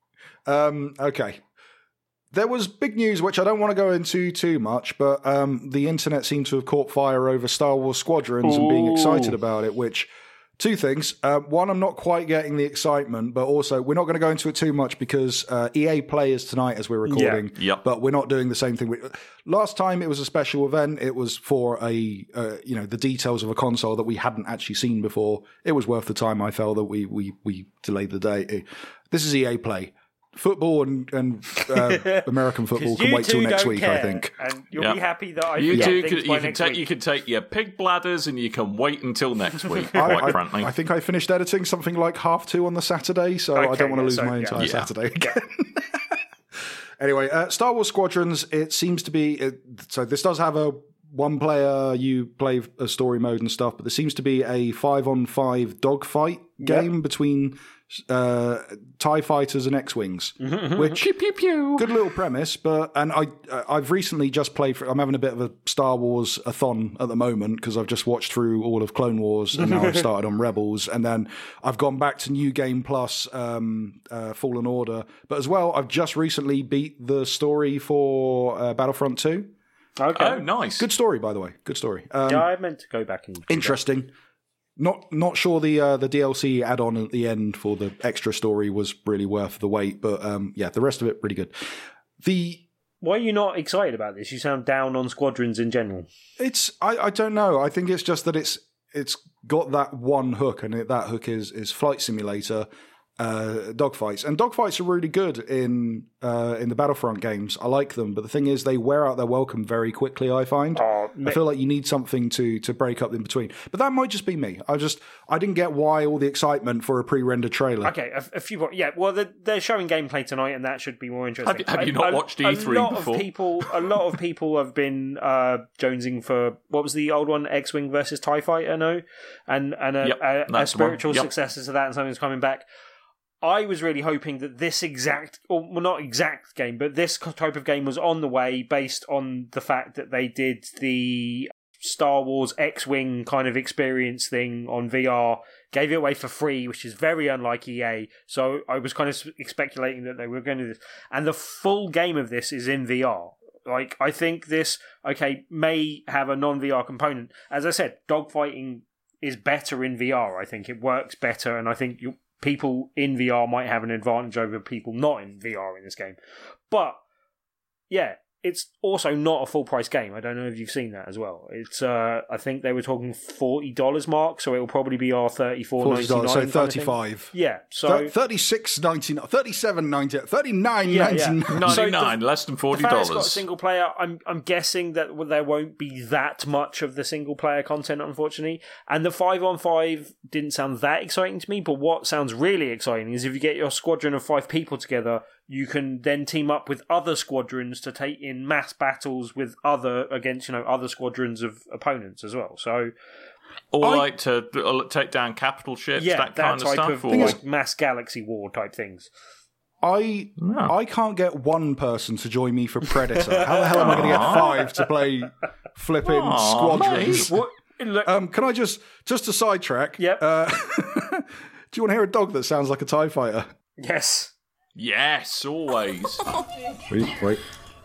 Okay. There was big news, which I don't want to go into too much, but the internet seemed to have caught fire over Star Wars Squadrons and being excited about it, which... Two things. One, I'm not quite getting the excitement, but also we're not going to go into it too much because EA Play is tonight as we're recording. Yeah. Yep. But we're not doing the same thing. Last time it was a special event. It was for the details of a console that we hadn't actually seen before. It was worth the time. I felt that we delayed the day. This is EA Play. Football and American football can wait till next week, I think. And you'll be happy that I You forget things by can next take week. you can take your pig bladders and you can wait until next week. Quite frankly, I think I finished editing something like 2:30 on the Saturday, so I don't want to lose my entire Saturday again. Anyway, Star Wars Squadrons, it seems to be... so this does have a one-player, you play a story mode and stuff, but there seems to be a 5-on-5 dogfight game between TIE fighters and X-Wings, which... pew, pew, pew. Good little premise, I've recently just played... I'm having a bit of a Star Wars-a-thon at the moment because I've just watched through all of Clone Wars and now I've started on Rebels, and then I've gone back to New Game Plus, Fallen Order, but as well, I've just recently beat the story for Battlefront 2. Okay. Oh, nice. Good story, by the way. Good story. I meant to go back and... Interesting. Not sure the DLC add-on at the end for the extra story was really worth the wait, but the rest of it pretty good. Why are you not excited about this? You sound down on Squadrons in general. I don't know. I think it's just that it's got that one hook, and that hook is flight simulator. Dogfights, and dogfights are really good in the Battlefront games. I like them, but the thing is, they wear out their welcome very quickly. I find I feel like you need something to break up in between. But that might just be me. I didn't get why all the excitement for a pre-rendered trailer. Okay, a few. Yeah, well, they're showing gameplay tonight, and that should be more interesting. Have you not watched E3 before? A lot of people have been jonesing for what was the old one, X-Wing versus TIE Fighter, no, and a spiritual successor to that, and something's coming back. I was really hoping that this not exact game, but this type of game was on the way based on the fact that they did the Star Wars X-Wing kind of experience thing on VR, gave it away for free, which is very unlike EA. So I was kind of speculating that they were going to do this. And the full game of this is in VR. Like, I think this, may have a non-VR component. As I said, dogfighting is better in VR. I think it works better, and I think people in VR might have an advantage over people not in VR in this game. But, yeah, it's also not a full-price game. I don't know if you've seen that as well. It's, I think they were talking $40 mark, so it'll probably be our $34.99. So $35. Yeah, so $36.99, $37.99, $39.99. 99, less than $40. The fact it's got a single player, I'm guessing that there won't be that much of the single player content, unfortunately. And the 5-on-5 didn't sound that exciting to me, but what sounds really exciting is if you get your squadron of 5 people together, you can then team up with other squadrons to take in mass battles with other squadrons of opponents as well. So, like to take down capital ships, that kind of stuff, or like mass galaxy war type things. I can't get one person to join me for Predator. How the hell am I going to get 5 to play flipping squadrons? Can I just to sidetrack? Yep. Do you want to hear a dog that sounds like a TIE fighter? Yes. Yes, always. Wait.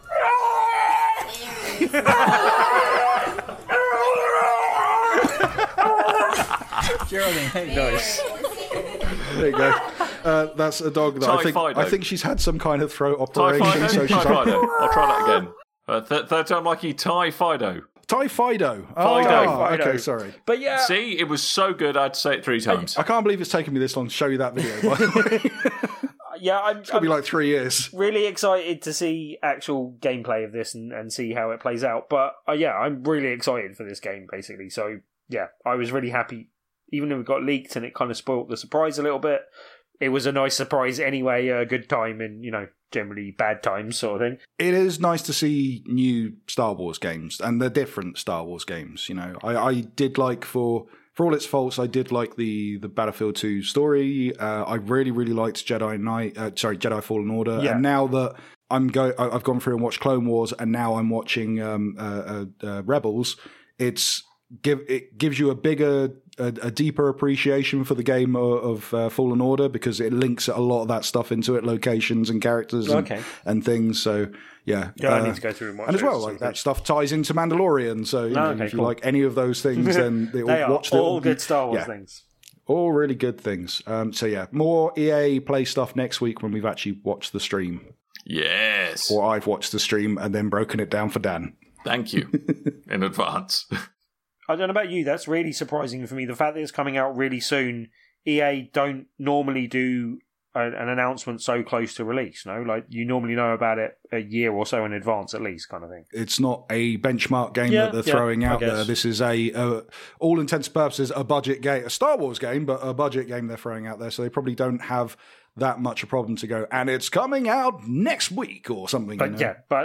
Geraldine, hey guys. There you go. That's a dog that I think she's had some kind of throat operation. TIE Fido. I'll try that again. Third time lucky, TIE Fido. TIE Fido. Fido. Okay, sorry. But yeah. See, it was so good I'd say it 3 times. I can't believe it's taken me this long to show you that video, by the way. Yeah, it's going to be like 3 years. Really excited to see actual gameplay of this and see how it plays out. But I'm really excited for this game, basically. So, yeah, I was really happy. Even though it got leaked and it kind of spoilt the surprise a little bit, it was a nice surprise anyway, a good time in, generally bad times sort of thing. It is nice to see new Star Wars games, and they're different Star Wars games. I did like For all its faults, I did like the Battlefield 2 story. I really, really liked Jedi Fallen Order. Yeah. And now that I've gone through and watched Clone Wars, and now I'm watching Rebels. It gives you a deeper appreciation for the game of Fallen Order, because it links a lot of that stuff into it, locations and characters and things. So yeah, I need to go through and watch. And as well, like that stuff ties into Mandalorian. So if you like any of those things, then they are all good Star Wars things. All really good things. So yeah, more EA Play stuff next week when we've actually watched the stream. Yes. Or I've watched the stream and then broken it down for Dan. Thank you in advance. I don't know about you, that's really surprising for me. The fact that it's coming out really soon. EA don't normally do an announcement so close to release, no? Like, you normally know about it a year or so in advance at least, kind of thing. It's not a benchmark game that they're throwing out there. This is all intents and purposes, a budget game, a Star Wars game, but a budget game they're throwing out there, so they probably don't have that much a problem to go, and it's coming out next week or something. But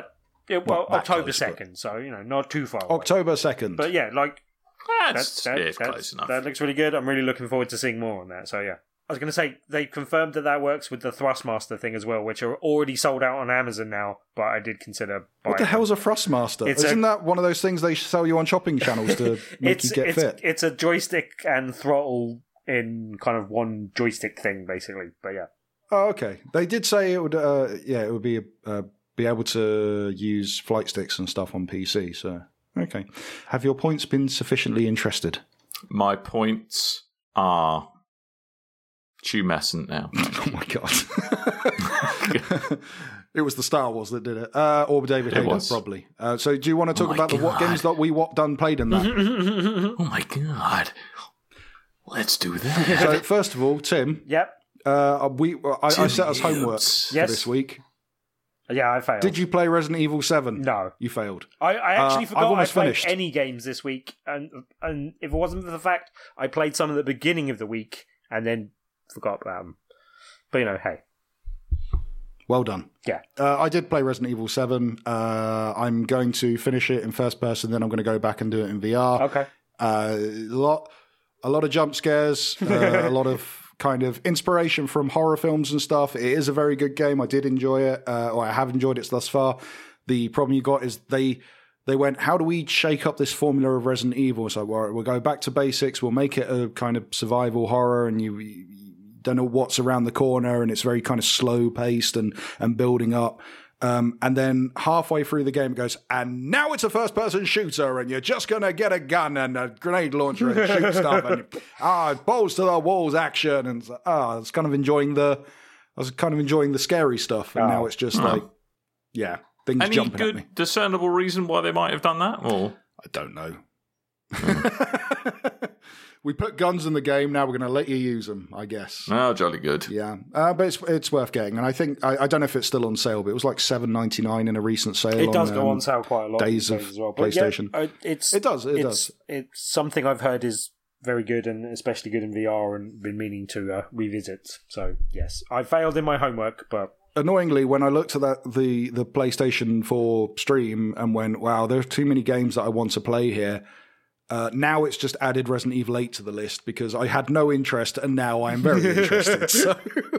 October 2nd, so, not too far away. October 2nd. But yeah, like, it's close enough. That looks really good. I'm really looking forward to seeing more on that. So yeah, I was going to say they confirmed that works with the Thrustmaster thing as well, which are already sold out on Amazon now. But I did consider buying. What the hell's a Thrustmaster? Isn't that one of those things they sell you on shopping channels to make you get fit? It's a joystick and throttle in kind of one joystick thing, basically. But yeah. Oh, okay. They did say it would. It would be able to use flight sticks and stuff on PC. So. Okay. Have your points been sufficiently interested? My points are tumescent now. Oh my god. It was the Star Wars that did it. Or David Hayter, probably. So do you want to talk about what games that we done played in that? Oh my god. Let's do that. So first of all, Tim. Yep. I set us homework for this week. Yeah, I failed. Did you play Resident Evil 7? No. You failed. I actually forgot I played finished any games this week. And if it wasn't for the fact I played some at the beginning of the week and then forgot about them. But, hey. Well done. Yeah. I did play Resident Evil 7. I'm going to finish it in first person, then I'm going to go back and do it in VR. Okay. A lot of jump scares, a lot of kind of inspiration from horror films and stuff. It is a very good game. I did enjoy it, or I have enjoyed it thus far. The problem you got is they went, how do we shake up this formula of Resident Evil? So we'll go back to basics. We'll make it a kind of survival horror, and you don't know what's around the corner, and it's very kind of slow paced and building up. And then halfway through the game, it goes, and now it's a first-person shooter, and you're just going to get a gun and a grenade launcher and shoot stuff, and balls to the walls action, and I was kind of enjoying the scary stuff, and now it's just things Any jumping at me. good discernible reason why they might have done that? Or I don't know. We put guns in the game, now we're going to let you use them, I guess. Oh, jolly good. Yeah, but it's worth getting. And I think, I don't know if it's still on sale, but it was like $7.99 in a recent sale. It does go on sale quite a lot. Days of as well. PlayStation. Yeah, it does. It's something I've heard is very good, and especially good in VR, and been meaning to revisit. So, yes, I failed in my homework, but... Annoyingly, when I looked at the PlayStation 4 stream and went, wow, there are too many games that I want to play here, now it's just added Resident Evil 8 to the list because I had no interest and now I am very interested. So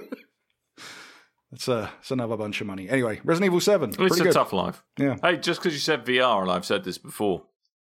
it's another bunch of money. Anyway, Resident Evil 7. It's a tough life. Yeah. Hey, just because you said VR, and I've said this before,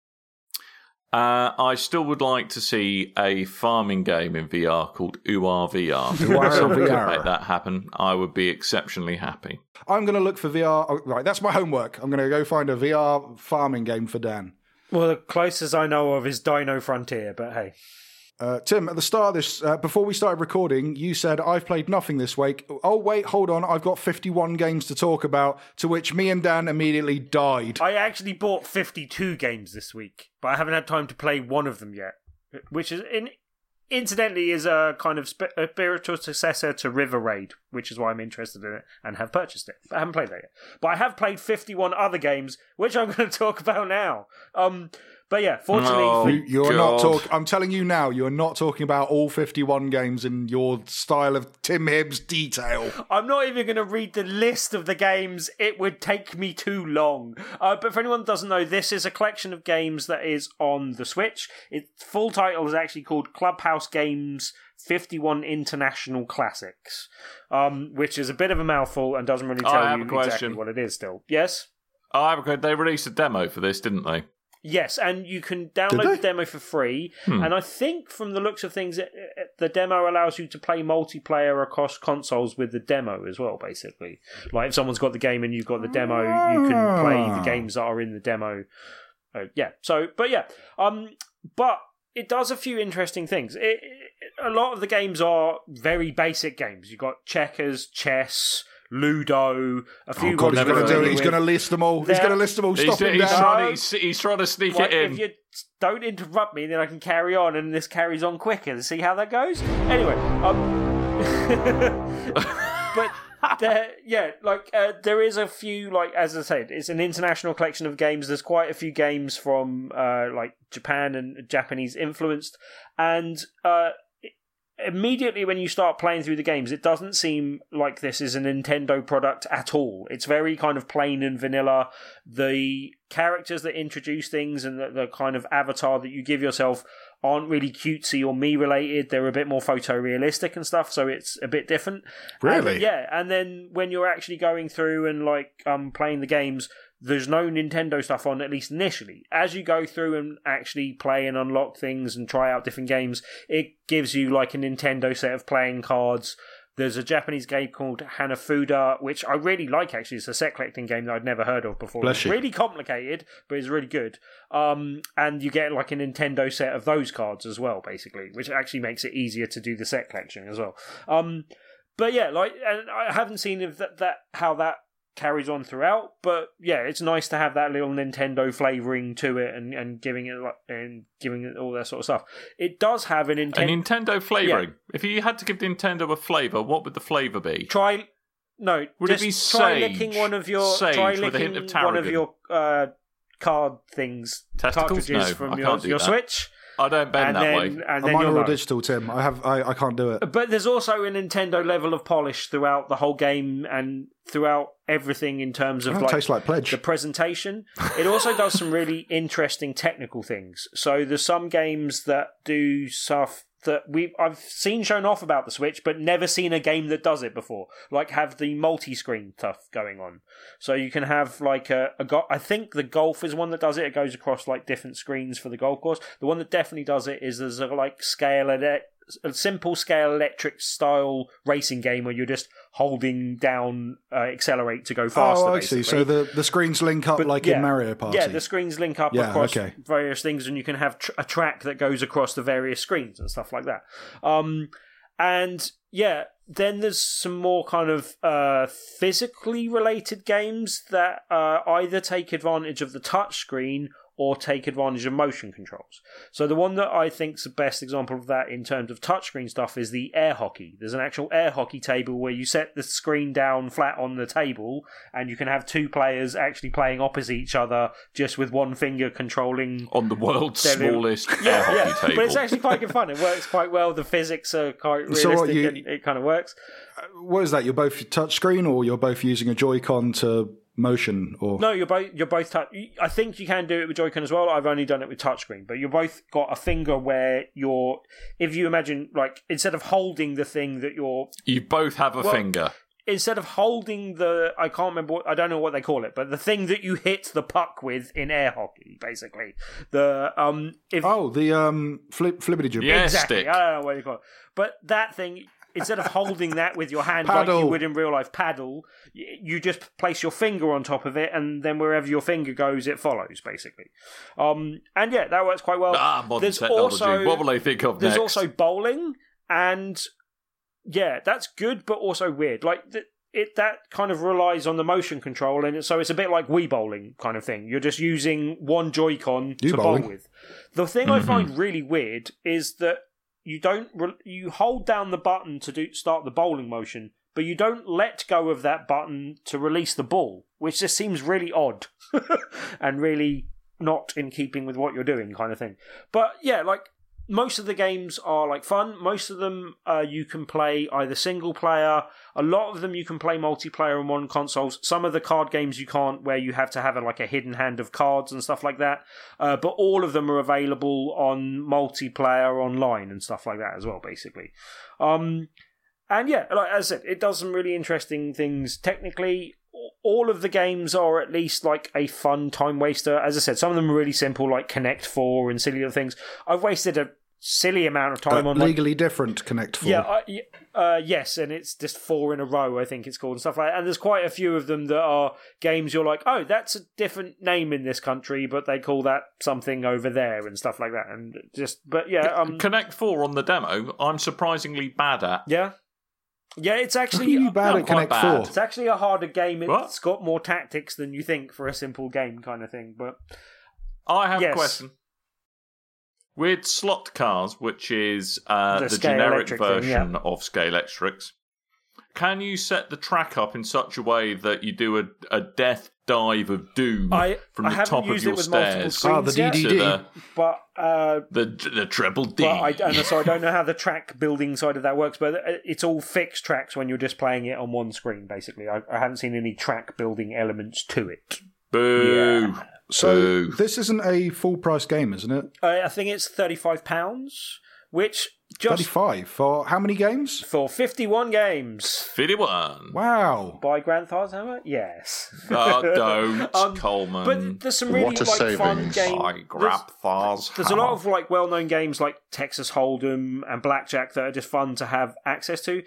I still would like to see a farming game in VR called UR VR. If someone could make that happen, I would be exceptionally happy. I'm going to look for VR. Oh, right, that's my homework. I'm going to go find a VR farming game for Dan. Well, the closest I know of is Dino Frontier, but hey. Tim, at the start of this, before we started recording, you said, I've played nothing this week. Oh, wait, hold on. I've got 51 games to talk about, to which me and Dan immediately died. I actually bought 52 games this week, but I haven't had time to play one of them yet, which is, incidentally, is a kind of spiritual successor to River Raid, which is why I'm interested in it and have purchased it. But I haven't played that yet. But I have played 51 other games, which I'm going to talk about now. But yeah, fortunately... You're not talking... I'm telling you now, you're not talking about all 51 games in your style of Tim Hibbs detail. I'm not even going to read the list of the games. It would take me too long. But for anyone who doesn't know, this is a collection of games that is on the Switch. Its full title is actually called Clubhouse Games 51 International Classics, which is a bit of a mouthful and doesn't really tell you exactly what it is still. Yes? I have a question. They released a demo for this, didn't they? Yes, and you can download the demo for free. And I think from the looks of things, the demo allows you to play multiplayer across consoles with the demo as well, basically. Like if someone's got the game and you've got the demo, you can play the games that are in the demo. But it does a few interesting things. A lot of the games are very basic games. You've got checkers, chess, Ludo, a few. Oh God, he's going to do it. He's going to list them all. He's going to list them all. Stop him down. He's trying to sneak it in. If you don't interrupt me, then I can carry on, and this carries on quicker. See how that goes? Anyway, but there is a few, like as I said, it's an international collection of games. There's quite a few games from like Japan and Japanese influenced, and immediately when you start playing through the games, it doesn't seem like this is a Nintendo product at all. It's very kind of plain and vanilla. The characters that introduce things and the kind of avatar that you give yourself aren't really cutesy or me related. They're a bit more photorealistic and stuff, so it's a bit different. Really? And then when you're actually going through and like playing the games, there's no Nintendo stuff on, at least initially. As you go through and actually play and unlock things and try out different games, it gives you like a Nintendo set of playing cards, There's a Japanese game called Hanafuda, which I really like, actually. It's a set collecting game that I'd never heard of before. Bless It's you. really complicated, but it's really good. And you get like a Nintendo set of those cards as well, basically, which actually makes it easier to do the set collection as well. But yeah, like, and I haven't seen if that how that carries on throughout, but yeah, it's nice to have that little Nintendo flavoring to it and giving it all that sort of stuff. It does have a Nintendo flavoring. If you had to give Nintendo a flavor, what would the flavor be? Would it be try sage? licking one of your Sage with a hint of one of tarragon? your card things, Testicles? cartridges No, from I can't do your that. Switch. I don't bend that way. And I'm then you'll minor know. or digital, Tim. I can't do it. But there's also a Nintendo level of polish throughout the whole game and throughout everything in terms of It tastes like Pledge. the presentation. It also does some really interesting technical things. So there's some games that do stuff that I've seen shown off about the Switch, but never seen a game that does it before. Like have the multi-screen stuff going on. So you can have like I think the golf is one that does it. It goes across like different screens for the golf course. The one that definitely does it is there's a simple scale electric style racing game where you're just holding down accelerate to go faster. Oh, I see. basically. So the screens link up like in Mario Party. Yeah, the screens link up Yeah, across okay. various things, and you can have a track that goes across the various screens and stuff like that. And yeah, then there's some more kind of physically related games that either take advantage of the touch screen or take advantage of motion controls. So the one that I think's the best example of that in terms of touchscreen stuff is the air hockey. There's an actual air hockey table where you set the screen down flat on the table and you can have two players actually playing opposite each other just with one finger controlling On the world's They're- smallest air hockey table. But it's actually quite good fun. It works quite well. The physics are quite realistic So what, and it kind of works. What is that? You're both touchscreen, or you're both using a Joy-Con to motion? Or No, you're both touch. I think you can do it with Joy-Con as well. I've only done it with touchscreen, but you're both got a finger where you're. If you imagine, like, instead of holding the thing that you're, You both have a finger. instead of holding the, I can't remember. I don't know what they call it, but the thing that you hit the puck with in air hockey, basically. The flippity jib. Yeah, exactly. stick. I don't know what you call it, but that thing. Instead of holding that with your hand like Paddle. you would in real life paddle, you just place your finger on top of it, and then wherever your finger goes, it follows, basically. And yeah, that works quite well. Modern technology. What will they think of There's next? also bowling, and yeah, that's good, but also weird. Like that kind of relies on the motion control, and so it's a bit like Wii bowling kind of thing. You're just using one Joy-Con to bowling. bowl with. The thing I find really weird is that you hold down the button to start the bowling motion, but you don't let go of that button to release the ball, which just seems really odd and really not in keeping with what you're doing, kind of thing. But yeah, like most of the games are like fun. Most of them you can play either single player. A lot of them you can play multiplayer on one consoles. Some of the card games you can't, where you have to have a hidden hand of cards and stuff like that. But all of them are available on multiplayer online and stuff like that as well, basically. And yeah, like as I said, it does some really interesting things technically. All of the games are at least like a fun time waster. As I said, some of them are really simple, like Connect 4 and silly other things. I've wasted a silly amount of time on Legally Different Connect 4. yes, and it's just 4 in a row, I think it's called, and stuff like that. And there's quite a few of them that are games you're like, oh, that's a different name in this country, but they call that something over there and stuff like that. And but yeah, Connect 4 on the demo, I'm surprisingly bad at. yeah. Yeah, it's How actually are you bad I'm at quite Connect bad. 4? it's actually a harder game. It's What? got more tactics than you think for a simple game kind of thing. But I have Yes. a question. With slot cars, which is the Scale generic Electric thing, version of Scale Electrics, can you set the track up in such a way that you do a death dive of doom from I the haven't top of used your it with multiple stairs screens the yet, to DDD. but the treble D? so I don't know how the track building side of that works, but it's all fixed tracks when you're just playing it on one screen, basically. I haven't seen any track building elements to it. Boo. Yeah. So Boo. this isn't a full price game, isn't it? I think it's £35, which just 35 for how many games? for 51 games 51. Wow. by Grand Theft Auto. Yes, Oh, don't, Coleman. but there's some really What a like fun savings. games. I grab Thars There's a lot of like well-known games like Texas Hold'em and Blackjack that are just fun to have access to.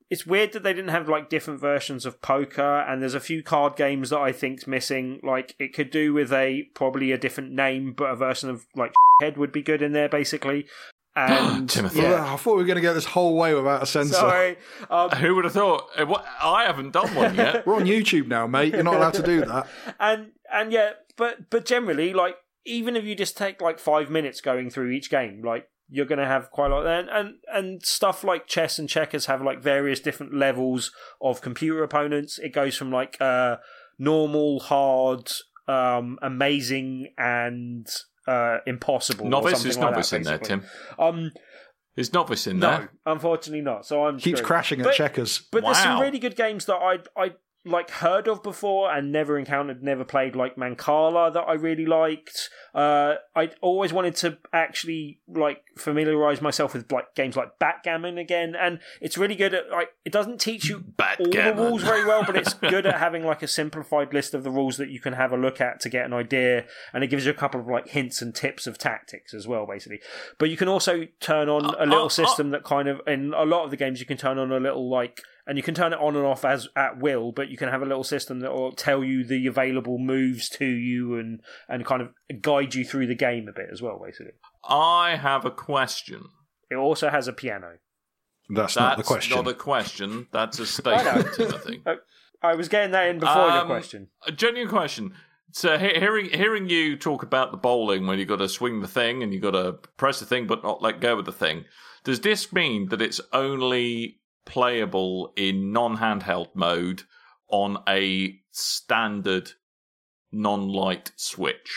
It's weird that they didn't have like different versions of poker, and there's a few card games that I think's missing. Like it could do with probably a different name, but a version of like Head would be good in there, basically. And Timothy. I thought we were going to get this whole way without a censor. Sorry. Who would have thought? I haven't done one yet. We're on YouTube now, mate. You're not allowed to do that. And yeah, but generally, like even if you just take like 5 minutes going through each game, like you're going to have quite a lot there. And stuff like chess and checkers have like various different levels of computer opponents. It goes from like normal, hard, amazing, and impossible. Novice is like novice that, in there, basically. Tim. Is novice in there? No, unfortunately not. So I'm Keeps screwed. crashing at checkers. But there's some Wow. really good games that I like heard of before and never encountered, never played, like Mancala that I really liked. I always wanted to actually like familiarize myself with like games like Backgammon again, and it's really good at like it doesn't teach you all the rules very well, but it's good at having like a simplified list of the rules that you can have a look at to get an idea, and it gives you a couple of like hints and tips of tactics as well, basically. But you can also turn on a little system that kind of in a lot of the games you can turn on a little like. And you can turn it on and off as at will, but you can have a little system that will tell you the available moves to you and kind of guide you through the game a bit as well, basically. I have a question. It also has a piano. That's not the question. Not a question. That's a statement, Timothy. I was getting that in before your question. A genuine question. So hearing you talk about the bowling when you've got to swing the thing and you've got to press the thing but not let go of the thing, does this mean that it's only playable in non-handheld mode on a standard non-light Switch?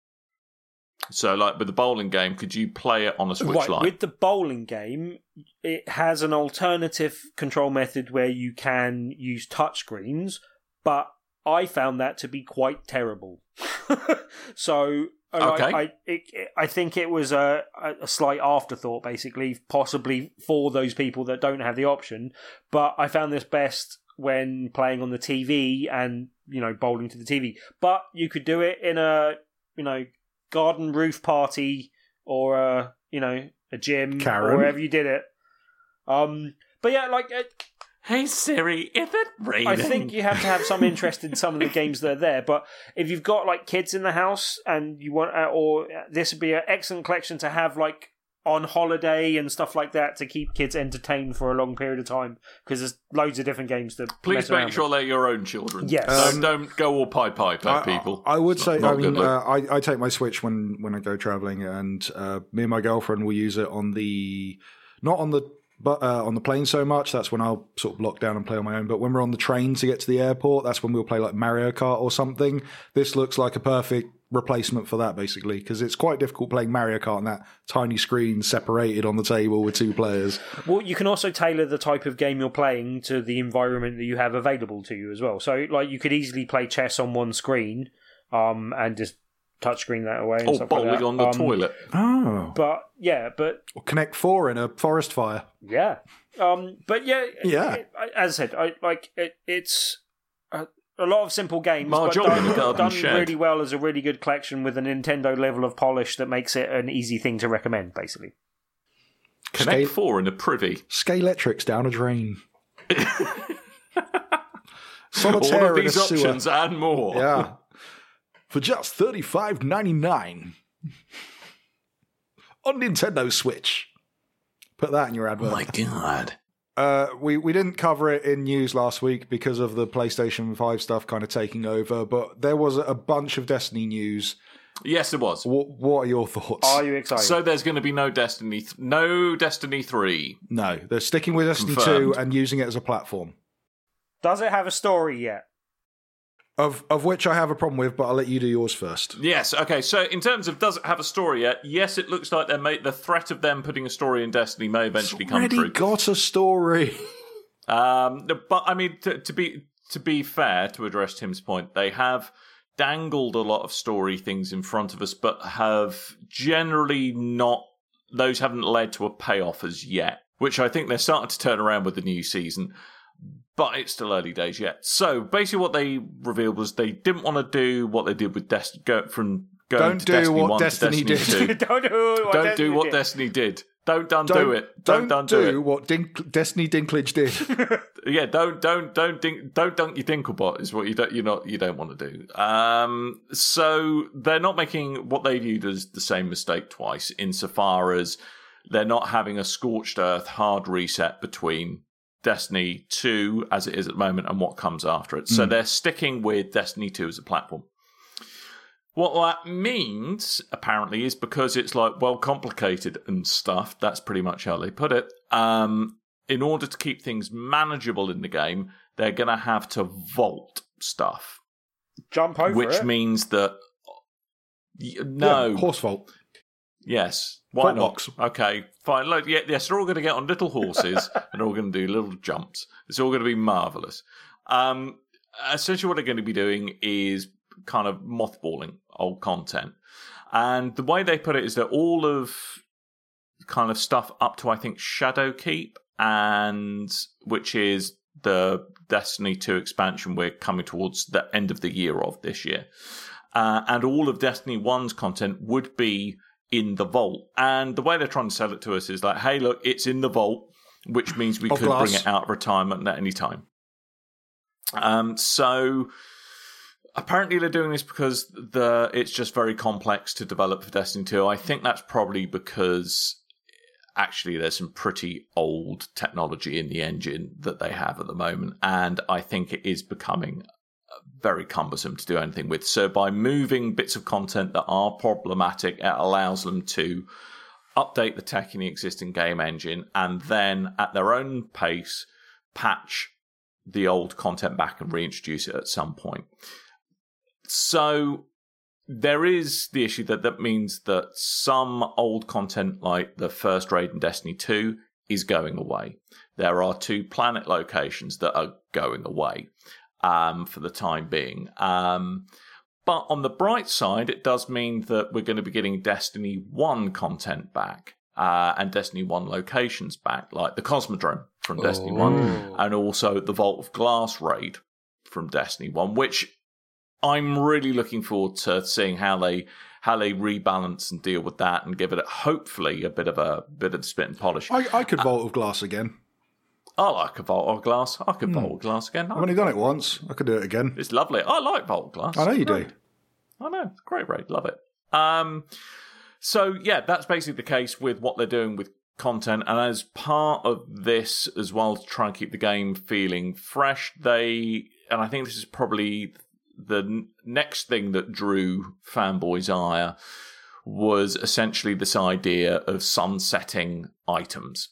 So like with the bowling game, could you play it on a Switch Lite? With the bowling game, it has an alternative control method where you can use touchscreens, but I found that to be quite terrible. So okay. I think it was a slight afterthought, basically, possibly for those people that don't have the option. But I found this best when playing on the TV and, bowling to the TV. But you could do it in a, garden roof party or a gym Karen. or wherever you did it. But yeah, like... Hey Siri, is it raining? I think you have to have some interest in some of the games that are there, but if you've got like kids in the house and you want, or this would be an excellent collection to have like on holiday and stuff like that to keep kids entertained for a long period of time, because there's loads of different games to Please mess around make sure with. they're your own children. Yes. Don't go all pipe at people. I would say, not I mean, good look. I take my Switch when I go traveling, and me and my girlfriend will use it on the, not on the, but on the plane so much. That's when I'll sort of lock down and play on my own. But when we're on the train to get to the airport, that's when we'll play like Mario Kart or something. This looks like a perfect replacement for that, basically, because it's quite difficult playing Mario Kart on that tiny screen separated on the table with two players. Well, you can also tailor the type of game you're playing to the environment that you have available to you as well. So, like, you could easily play chess on one screen, and just touchscreen that away. And stuff bowling like that. on the toilet. Oh. But Or Connect 4 in a forest fire. yeah. But yeah, Yeah. as I said, it's a lot of simple games, Mahjong but in the garden done shed. really well as a really good collection with a Nintendo level of polish that makes it an easy thing to recommend, basically. Connect 4 in a privy. Scalextrics down a drain. All Solitaire of in a these sewer. options and more. Yeah. For just $35.99 on Nintendo Switch. Put that in your Oh advert. my god. We didn't cover it in news last week because of the PlayStation 5 stuff kind of taking over, but there was a bunch of Destiny news. Yes, it was. What are your thoughts? Are you excited? So there's going to be no Destiny 3. No, they're sticking with Destiny Confirmed. 2 and using it as a platform. Does it have a story yet? Of which I have a problem with, but I'll let you do yours first. Yes, okay, so in terms of does it have a story yet, yes, it looks like the threat of them putting a story in Destiny may eventually come Already true. got a story. But I mean, to be fair, to address Tim's point, they have dangled a lot of story things in front of us, but have generally not. Those haven't led to a payoff as yet, which I think they're starting to turn around with the new season. But it's still early days yet. So basically, what they revealed was they didn't want to do what they did with Destiny. Go from going Don't to do Destiny what 1 Destiny to Destiny did. 2. Don't do what Don't Destiny do what did. Destiny did. Don't do it. Don't do it. What Destiny Dinklage did. Yeah, don't dunk your Dinklebot is what you don't want to do. So they're not making what they viewed as the same mistake twice, insofar as they're not having a scorched earth hard reset between Destiny 2 as it is at the moment and what comes after it. So they're sticking with Destiny 2 as a platform. What that means, apparently, is because it's complicated and stuff, that's pretty much how they put it, in order to keep things manageable in the game, they're going to have to vault stuff. Jump over Which means that... No. Yeah, horse vault. Yes. Why not? Box. Okay, fine. Look, yes, they're all going to get on little horses and they're all going to do little jumps. It's all going to be marvellous. Essentially what they're going to be doing is kind of mothballing old content. And the way they put it is that all of kind of stuff up to, I think, Shadowkeep, and which is the Destiny 2 expansion we're coming towards the end of the year of this year. And all of Destiny 1's content would be in the vault. And the way they're trying to sell it to us is like, hey, look, it's in the vault, which means we could bring it out of retirement at any time. So apparently they're doing this because it's just very complex to develop for Destiny 2. I think that's probably because actually there's some pretty old technology in the engine that they have at the moment, and I think it is becoming very cumbersome to do anything with. So by moving bits of content that are problematic, it allows them to update the tech in the existing game engine and then at their own pace patch the old content back and reintroduce it at some point. So there is the issue that means that some old content like the first raid in Destiny 2 is going away. There are 2 planet locations that are going away for the time being. But on the bright side, it does mean that we're going to be getting Destiny 1 content back and Destiny 1 locations back, like the Cosmodrome from Destiny 1 and also the Vault of Glass raid from Destiny 1, which I'm really looking forward to seeing how they rebalance and deal with that and give it hopefully a bit of spit and polish. I could Vault of Glass again. I like a Vault of Glass. I could Vault of Glass again. I've only done it once. I could do it again. It's lovely. I like Vault of Glass. I know you do. I know. Great raid. Love it. So, yeah, that's basically the case with what they're doing with content. And as part of this, as well, to try and keep the game feeling fresh, and I think this is probably the next thing that drew fanboys' ire, was essentially this idea of sunsetting items.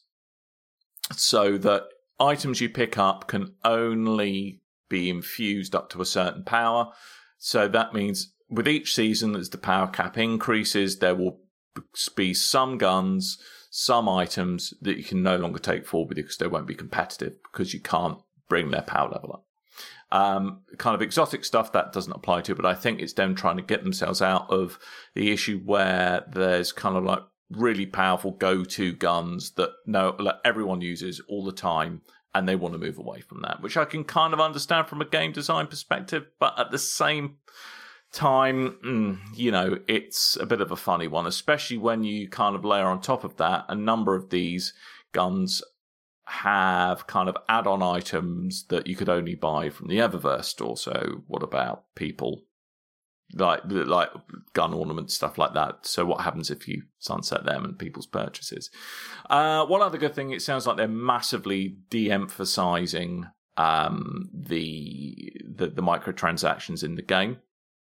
So that items you pick up can only be infused up to a certain power. So that means with each season, as the power cap increases, there will be some guns, some items that you can no longer take forward with you because they won't be competitive because you can't bring their power level up. Kind of exotic stuff that doesn't apply to, but I think it's them trying to get themselves out of the issue where there's kind of like really powerful go-to guns that everyone uses all the time, and they want to move away from that, which I can kind of understand from a game design perspective, but at the same time, it's a bit of a funny one, especially when you kind of layer on top of that a number of these guns have kind of add-on items that you could only buy from the Eververse store. So what about people like gun ornaments, stuff like that? So what happens if you sunset them and people's purchases? One other good thing, it sounds like they're massively de-emphasizing the microtransactions in the game.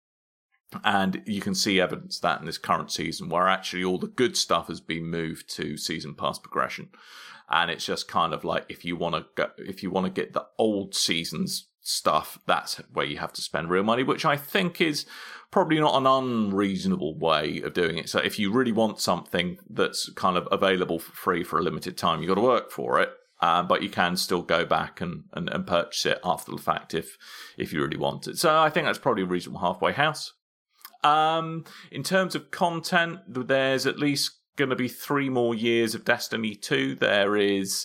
And you can see evidence of that in this current season, where actually all the good stuff has been moved to season pass progression. And it's just kind of like if you want to get the old season's stuff, that's where you have to spend real money, which I think is probably not an unreasonable way of doing it. So if you really want something that's kind of available for free for a limited time, you've got to work for it. But you can still go back and purchase it after the fact if you really want it. So I think that's probably a reasonable halfway house. In terms of content, there's at least going to be 3 more years of Destiny 2. There is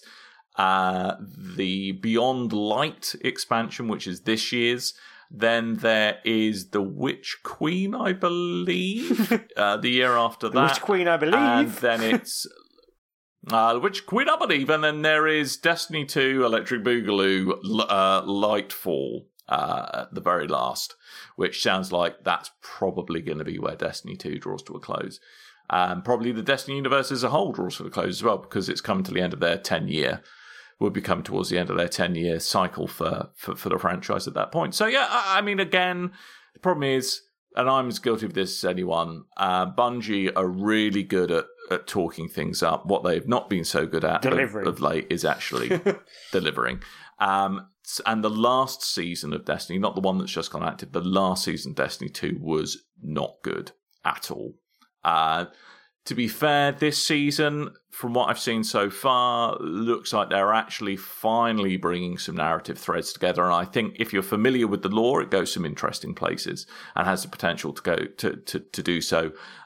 the Beyond Light expansion, which is this year's. Then there is the Witch Queen, I believe, the year after that. Witch Queen, I believe. And then it's which we're up and even, and there is Destiny 2, Electric Boogaloo, Lightfall at the very last, which sounds like that's probably going to be where Destiny 2 draws to a close. Probably the Destiny universe as a whole draws to a close as well, because it's coming to the end of their 10-year. Will be coming towards the end of their 10-year cycle for the franchise at that point. So, yeah, I mean, again, the problem is, and I'm as guilty of this as anyone, Bungie are really good at talking things up. What they've not been so good at of late is actually delivering. And the last season of Destiny, not the one that's just gone active, the last season of Destiny 2 was not good at all. To be fair, this season, from what I've seen so far, looks like they're actually finally bringing some narrative threads together. And I think if you're familiar with the lore, it goes some interesting places and has the potential to go to do so.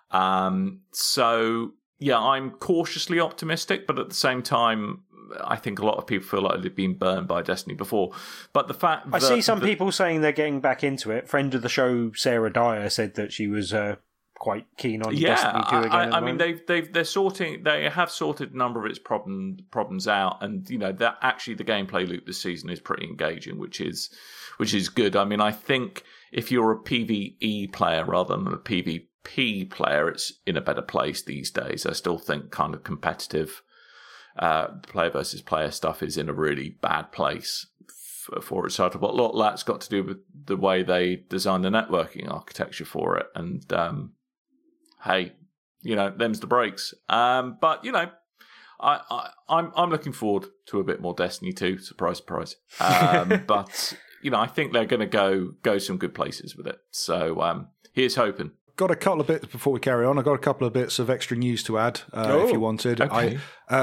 So, yeah, I'm cautiously optimistic, but at the same time, I think a lot of people feel like they've been burned by Destiny before. But the fact I see some people saying they're getting back into it. Friend of the show, Sarah Dyer, said that she was quite keen on Destiny 2 again. I mean, they have sorted a number of its problems out, and you know that actually the gameplay loop this season is pretty engaging, which is good. I mean, I think if you're a PvE player rather than a PvP player, it's in a better place these days. I still think kind of competitive player versus player stuff is in a really bad place for it. So a lot of that's got to do with the way they design the networking architecture for it, and hey, you know, them's the breaks. But you know, I'm looking forward to a bit more Destiny 2. Surprise, surprise. But you know, I think they're going to go some good places with it. So here's hoping. Got a couple of bits before we carry on. I got a couple of bits of extra news to add if you wanted. Okay.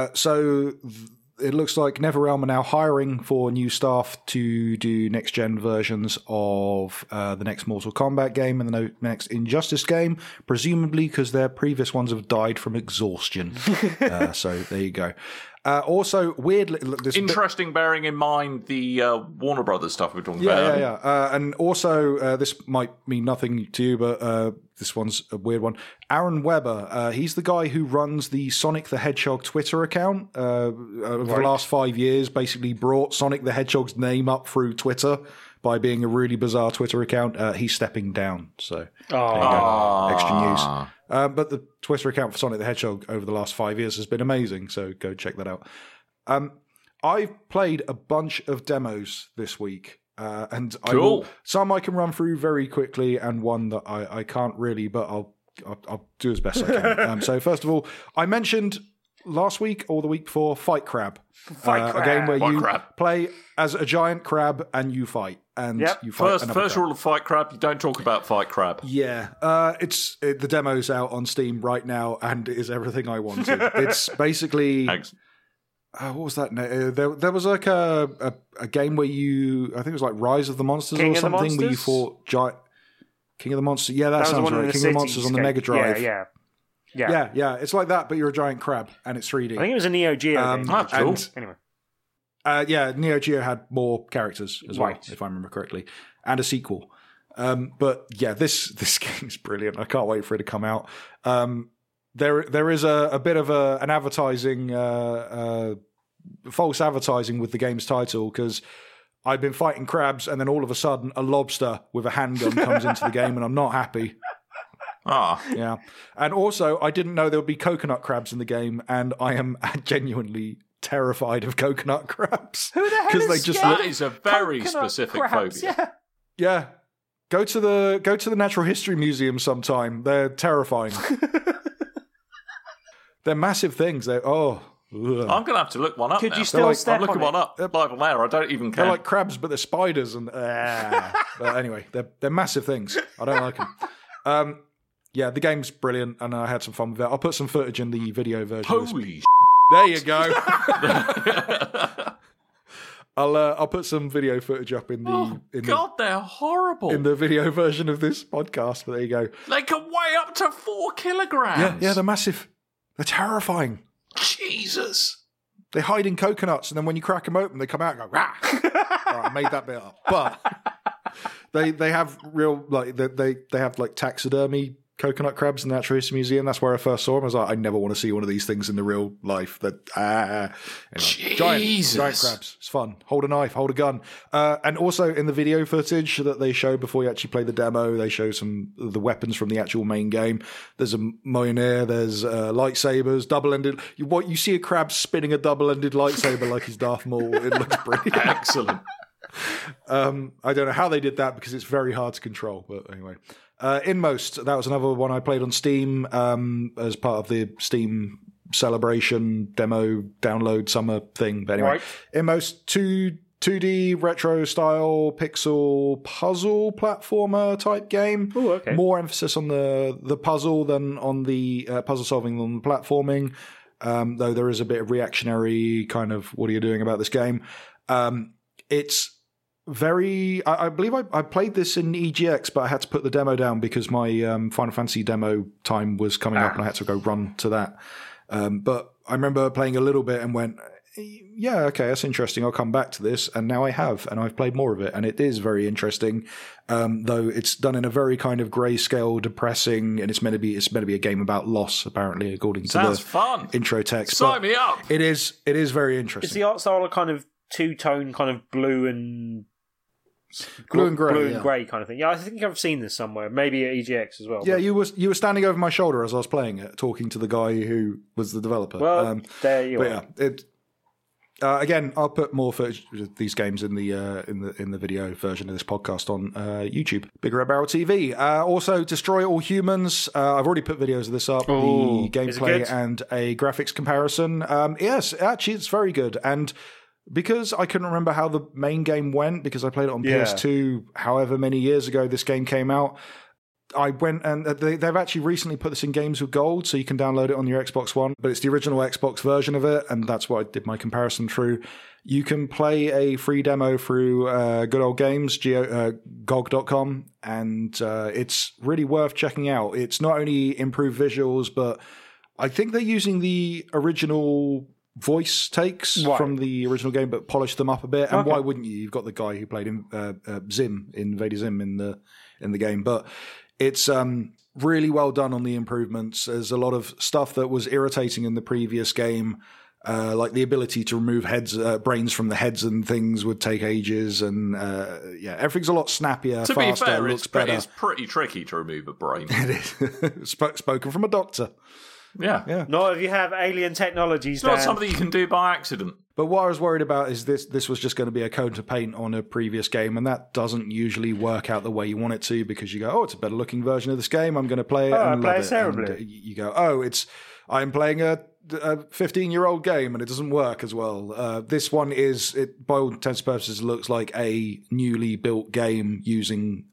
It looks like NetherRealm are now hiring for new staff to do next-gen versions of the next Mortal Kombat game and the next Injustice game, presumably because their previous ones have died from exhaustion. So there you go. Also, weirdly... Interesting, bearing in mind the Warner Brothers stuff we're talking about. Yeah. And also, this might mean nothing to you, but this one's a weird one. Aaron Weber, he's the guy who runs the Sonic the Hedgehog Twitter account. Over the last 5 years, basically brought Sonic the Hedgehog's name up through Twitter by being a really bizarre Twitter account. He's stepping down, so extra news. But the Twitter account for Sonic the Hedgehog over the last 5 years has been amazing, so go check that out. I've played a bunch of demos this week, and cool. Some I can run through very quickly, and one that I can't really, but I'll do as best I can. So first of all, I mentioned last week or the week before Fight Crab. A game where you play as a giant crab and you fight. And you fight first rule of Fight Crab, you don't talk about Fight Crab. Yeah. The demo's out on Steam right now, and it is everything I wanted. It's basically... what was that? There was like a game where I think it was like Rise of the Monsters or something, where you fought giant... King of the Monsters? Yeah, that sounds right. King of the Monsters on the Mega Drive. Yeah. It's like that, but you're a giant crab, and it's 3D. I think it was a Neo Geo game. Cool. Anyway. Neo Geo had more characters as well, if I remember correctly, and a sequel. But yeah, this game's brilliant. I can't wait for it to come out. There is a bit of an advertising, false advertising with the game's title, because I've been fighting crabs, and then all of a sudden a lobster with a handgun comes into the game, and I'm not happy. Yeah. And also, I didn't know there would be coconut crabs in the game, and I am genuinely terrified of coconut crabs. Who the hell is that is a very specific phobia. Yeah. Go to the Natural History Museum sometime. They're terrifying. They're massive things. I'm going to have to look one up. Could you still step on it? I'm looking one up live on air. I don't even care. They're like crabs, but they're spiders. And but anyway, they're massive things. I don't like them. Yeah, the game's brilliant, and I had some fun with it. I'll put some footage in the video version. Holy there you go. I'll put some video footage up in the. They're horrible. In the video version of this podcast, but there you go. They can weigh up to 4 kilograms. Yeah, they're massive. They're terrifying. Jesus. They hide in coconuts, and then when you crack them open, they come out and go, rah! Right, I made that bit up. But they have real, like, they have, like, taxidermy coconut crabs in the Natural History Museum. That's where I first saw them. I was like, I never want to see one of these things in the real life. Anyway, giant crabs. It's fun. Hold a knife, hold a gun. And also in the video footage that they show before you actually play the demo, they show some of the weapons from the actual main game. There's a Mjolnir, there's lightsabers, double-ended. You see a crab spinning a double-ended lightsaber like he's Darth Maul. It looks brilliant. Excellent. I don't know how they did that because it's very hard to control. But anyway, Inmost, that was another one I played on Steam as part of the Steam celebration demo download summer thing. But anyway, Right. Inmost 2D retro style pixel puzzle platformer type game. Ooh, okay. More emphasis on the puzzle than on the puzzle solving than the platforming. Though there is a bit of reactionary kind of what are you doing about this game. It's very. I believe I played this in EGX, but I had to put the demo down because my Final Fantasy demo time was coming up, and I had to go run to that. But I remember playing a little bit and went, "Yeah, okay, that's interesting. I'll come back to this." And now I have, and I've played more of it, and it is very interesting. Though it's done in a very kind of grayscale, depressing, and it's meant to be a game about loss, apparently, according to Sounds the fun. intro text. Sign me up. It is very interesting. Is the art style a kind of two-tone, kind of blue and grey kind of thing? Yeah, I think I've seen this somewhere. Maybe at EGX as well. Yeah, but... you were standing over my shoulder as I was playing it, talking to the guy who was the developer. Well, there you are. Yeah, it. Again, I'll put more footage of these games in the video version of this podcast on YouTube. Big Red Barrel TV. Also, Destroy All Humans. I've already put videos of this up. Ooh, the gameplay and a graphics comparison. Yes, actually, it's very good. And because I couldn't remember how the main game went, because I played it on PS2 however many years ago this game came out, I went and they've actually recently put this in Games with Gold, so you can download it on your Xbox One, but it's the original Xbox version of it, and that's what I did my comparison through. You can play a free demo through Good Old Games, GOG.com, and it's really worth checking out. It's not only improved visuals, but I think they're using the original voice takes from the original game, but polished them up a bit. And why wouldn't you? You've got the guy who played Zim in Vader Zim in the game, but it's really well done on the improvements. There's a lot of stuff that was irritating in the previous game, like the ability to remove brains from the heads and things would take ages, and everything's a lot snappier, To faster, be fair, looks better. it's pretty tricky to remove a brain. It is. Spoken from a doctor. Yeah. Not if you have alien technologies. It's not something you can do by accident. But what I was worried about is this was just going to be a coat of paint on a previous game, and that doesn't usually work out the way you want it to, because you go, oh, it's a better looking version of this game, I'm going to play it and love it. terribly. And you go, oh, I'm playing a 15-year-old game and it doesn't work as well. This one by all intents and purposes, looks like a newly built game using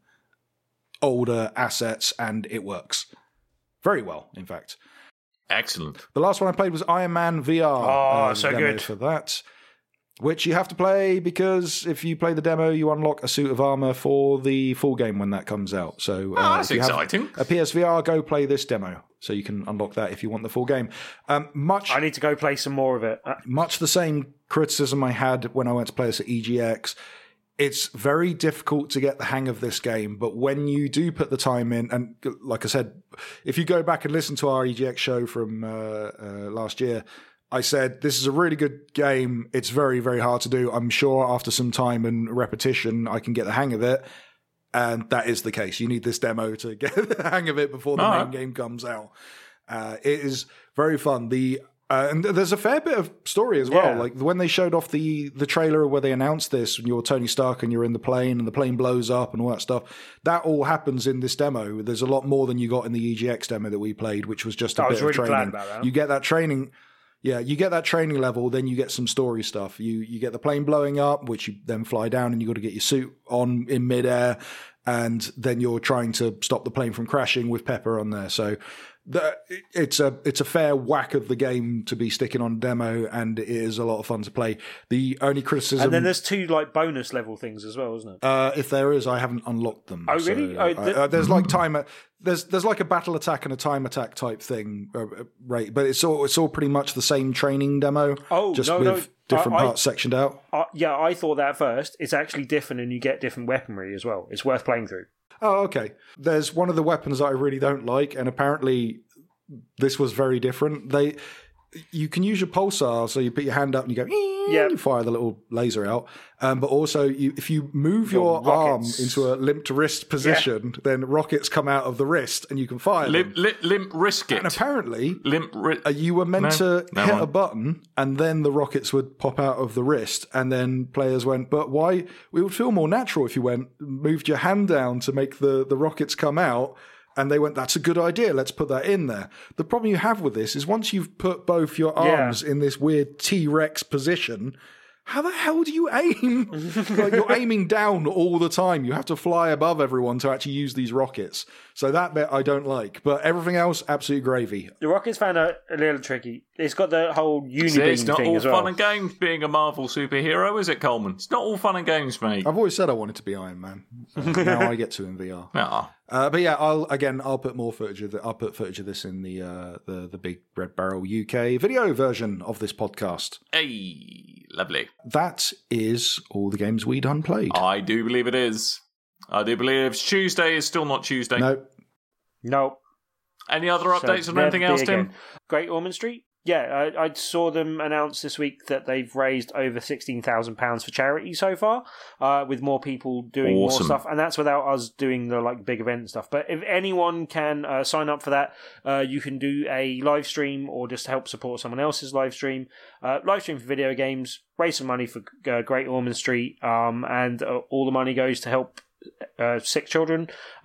older assets, and it works very well, in fact. Excellent. The last one I played was Iron Man VR. So demo good for that, which you have to play because if you play the demo, you unlock a suit of armor for the full game when that comes out. So that's if you exciting. have a PSVR, go play this demo so you can unlock that if you want the full game. I need to go play some more of it. Much the same criticism I had when I went to play this at EGX. It's very difficult to get the hang of this game, but when you do put the time in, and like I said, if you go back and listen to our EGX show from last year, I said, this is a really good game. It's very, very hard to do. I'm sure after some time and repetition, I can get the hang of it. And that is the case. You need this demo to get the hang of it before the main game comes out. It is very fun. And there's a fair bit of story as well. Yeah. Like when they showed off the trailer where they announced this, and you're Tony Stark and you're in the plane and the plane blows up and all that stuff, that all happens in this demo. There's a lot more than you got in the EGX demo that we played, which was just a bit of training. Glad about that. You get that training. Yeah, you get that training level, then you get some story stuff. You get the plane blowing up, which you then fly down and you got to get your suit on in midair, and then you're trying to stop the plane from crashing with Pepper on there. So it's a fair whack of the game to be sticking on demo, and it is a lot of fun to play. The only criticism, and then there's 2 like bonus level things as well, isn't it? If there is, I haven't unlocked them. Oh really? So, there's like timer. There's like a battle attack and a time attack type thing, right? But it's all pretty much the same training demo. Oh, just no, with different parts sectioned out. Yeah, I thought that at first. It's actually different, and you get different weaponry as well. It's worth playing through. Oh, okay. There's one of the weapons that I really don't like, and apparently this was very different. You can use your pulsar, so you put your hand up and you go, you fire the little laser out. But also, if you move your arm into a limp wrist position, then rockets come out of the wrist and you can fire them. Limp wrist it. And apparently, you were meant to hit a button and then the rockets would pop out of the wrist. And then players went, but why? It would feel more natural if you moved your hand down to make the rockets come out. And they went, that's a good idea. Let's put that in there. The problem you have with this is once you've put both your arms in this weird T-Rex position, how the hell do you aim? Like, you're aiming down all the time. You have to fly above everyone to actually use these rockets. So that bit I don't like. But everything else, absolute gravy. The rockets found a little tricky. It's got the whole unibeam thing as well. It's not all fun and games being a Marvel superhero, is it, Coleman? It's not all fun and games, mate. I've always said I wanted to be Iron Man. So now I get to in VR. But yeah, I'll put more footage of I'll put footage of this in the Big Red Barrel UK video version of this podcast. Hey, lovely. That is all the games we done played. I do believe it is. I do believe Tuesday is still not Tuesday. Nope. Any other updates on anything else, Tim? Great Ormond Street? Yeah, I saw them announce this week that they've raised over £16,000 for charity so far, with more people doing more stuff, and that's without us doing the big event stuff. But if anyone can sign up for that, you can do a live stream or just help support someone else's live stream. Live stream for video games, raise some money for Great Ormond Street, and all the money goes to help sick children.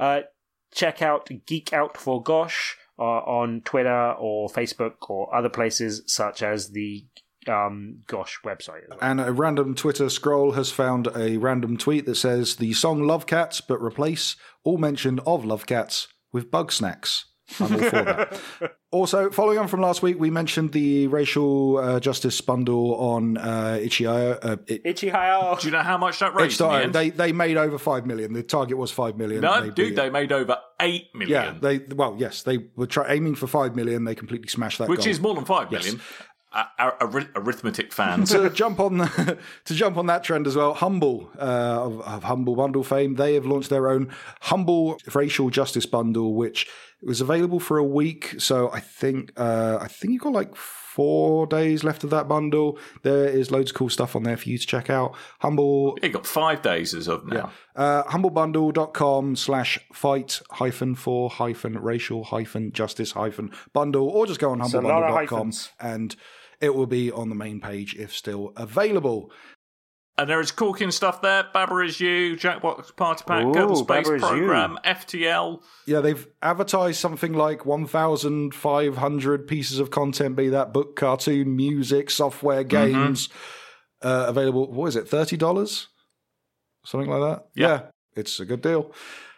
Check out Geek Out for Gosh on Twitter or Facebook or other places such as the Gosh website as well. And a random Twitter scroll has found a random tweet that says the song Love Cats, but replace all mention of Love Cats with Bug Snacks. I'm all for that. Also, following on from last week, we mentioned the racial justice bundle on Itch.io. Itch.io. Do you know how much that raised in the end? They made over 5 million. The target was 5 million. No, they made over 8 million. Yeah, they were aiming for 5 million. They completely smashed that goal. Which is more than 5 million. Arithmetic fans. To jump on that trend as well, Humble of Humble Bundle fame, they have launched their own Humble Racial Justice Bundle, which was available for a week. So I think you've got 4 days left of that bundle. There is loads of cool stuff on there for you to check out. Humble. You got 5 days as of now. humblebundle.com/fight-for-racial-justice-bundle, or just go on humblebundle.com and it will be on the main page if still available. And there is corking stuff there. Baba Is You, Jackbox Party Pack, Kerbal Space Program, FTL. Yeah, they've advertised something like 1,500 pieces of content, be that book, cartoon, music, software, games, available. What is it, $30? Something like that? Yeah, it's a good deal.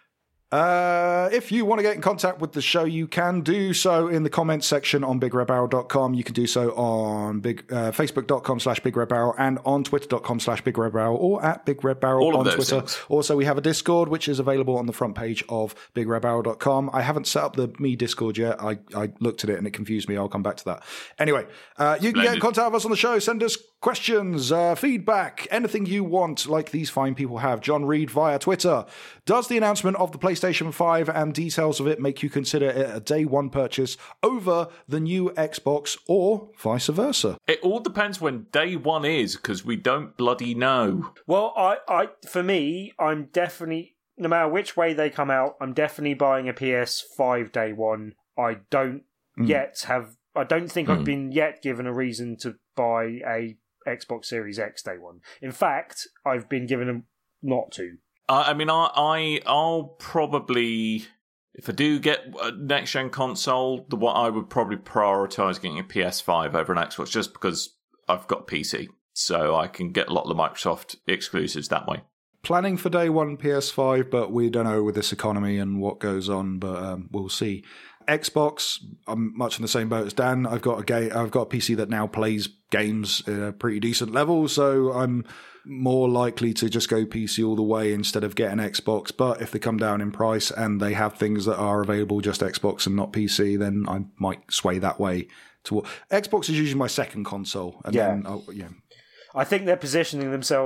If you want to get in contact with the show, you can do so in the comments section on BigRedBarrel.com. You can do so on Facebook.com/BigRedBarrel and on Twitter.com/BigRedBarrel or at BigRedBarrel on Twitter. Things. Also, we have a Discord, which is available on the front page of BigRedBarrel.com. I haven't set up the Me Discord yet. I looked at it and it confused me. I'll come back to that. Anyway, you can get in contact with us on the show. Send us questions, feedback, anything you want, like these fine people have. John Reed via Twitter. Does the announcement of the PlayStation 5 and details of it make you consider it a day one purchase over the new Xbox, or vice versa? It all depends when day one is, because we don't bloody know. Well, for me, I'm definitely, no matter which way they come out, I'm definitely buying a PS5 day one. I don't think I've been yet given a reason to buy a Xbox Series X day one. In fact, I've been given a not to. I'll probably, if I do get a next-gen console, what I would probably prioritise getting a PS5 over an Xbox, just because I've got a PC, so I can get a lot of the Microsoft exclusives that way. Planning for day one PS5, but we don't know with this economy and what goes on, but we'll see. Xbox, I'm much in the same boat as Dan. I've got a PC that now plays games at a pretty decent level, so I'm more likely to just go PC all the way instead of get an Xbox. But if they come down in price and they have things that are available just Xbox and not PC, then I might sway that way. Xbox is usually my second console. And then I think they're positioning themselves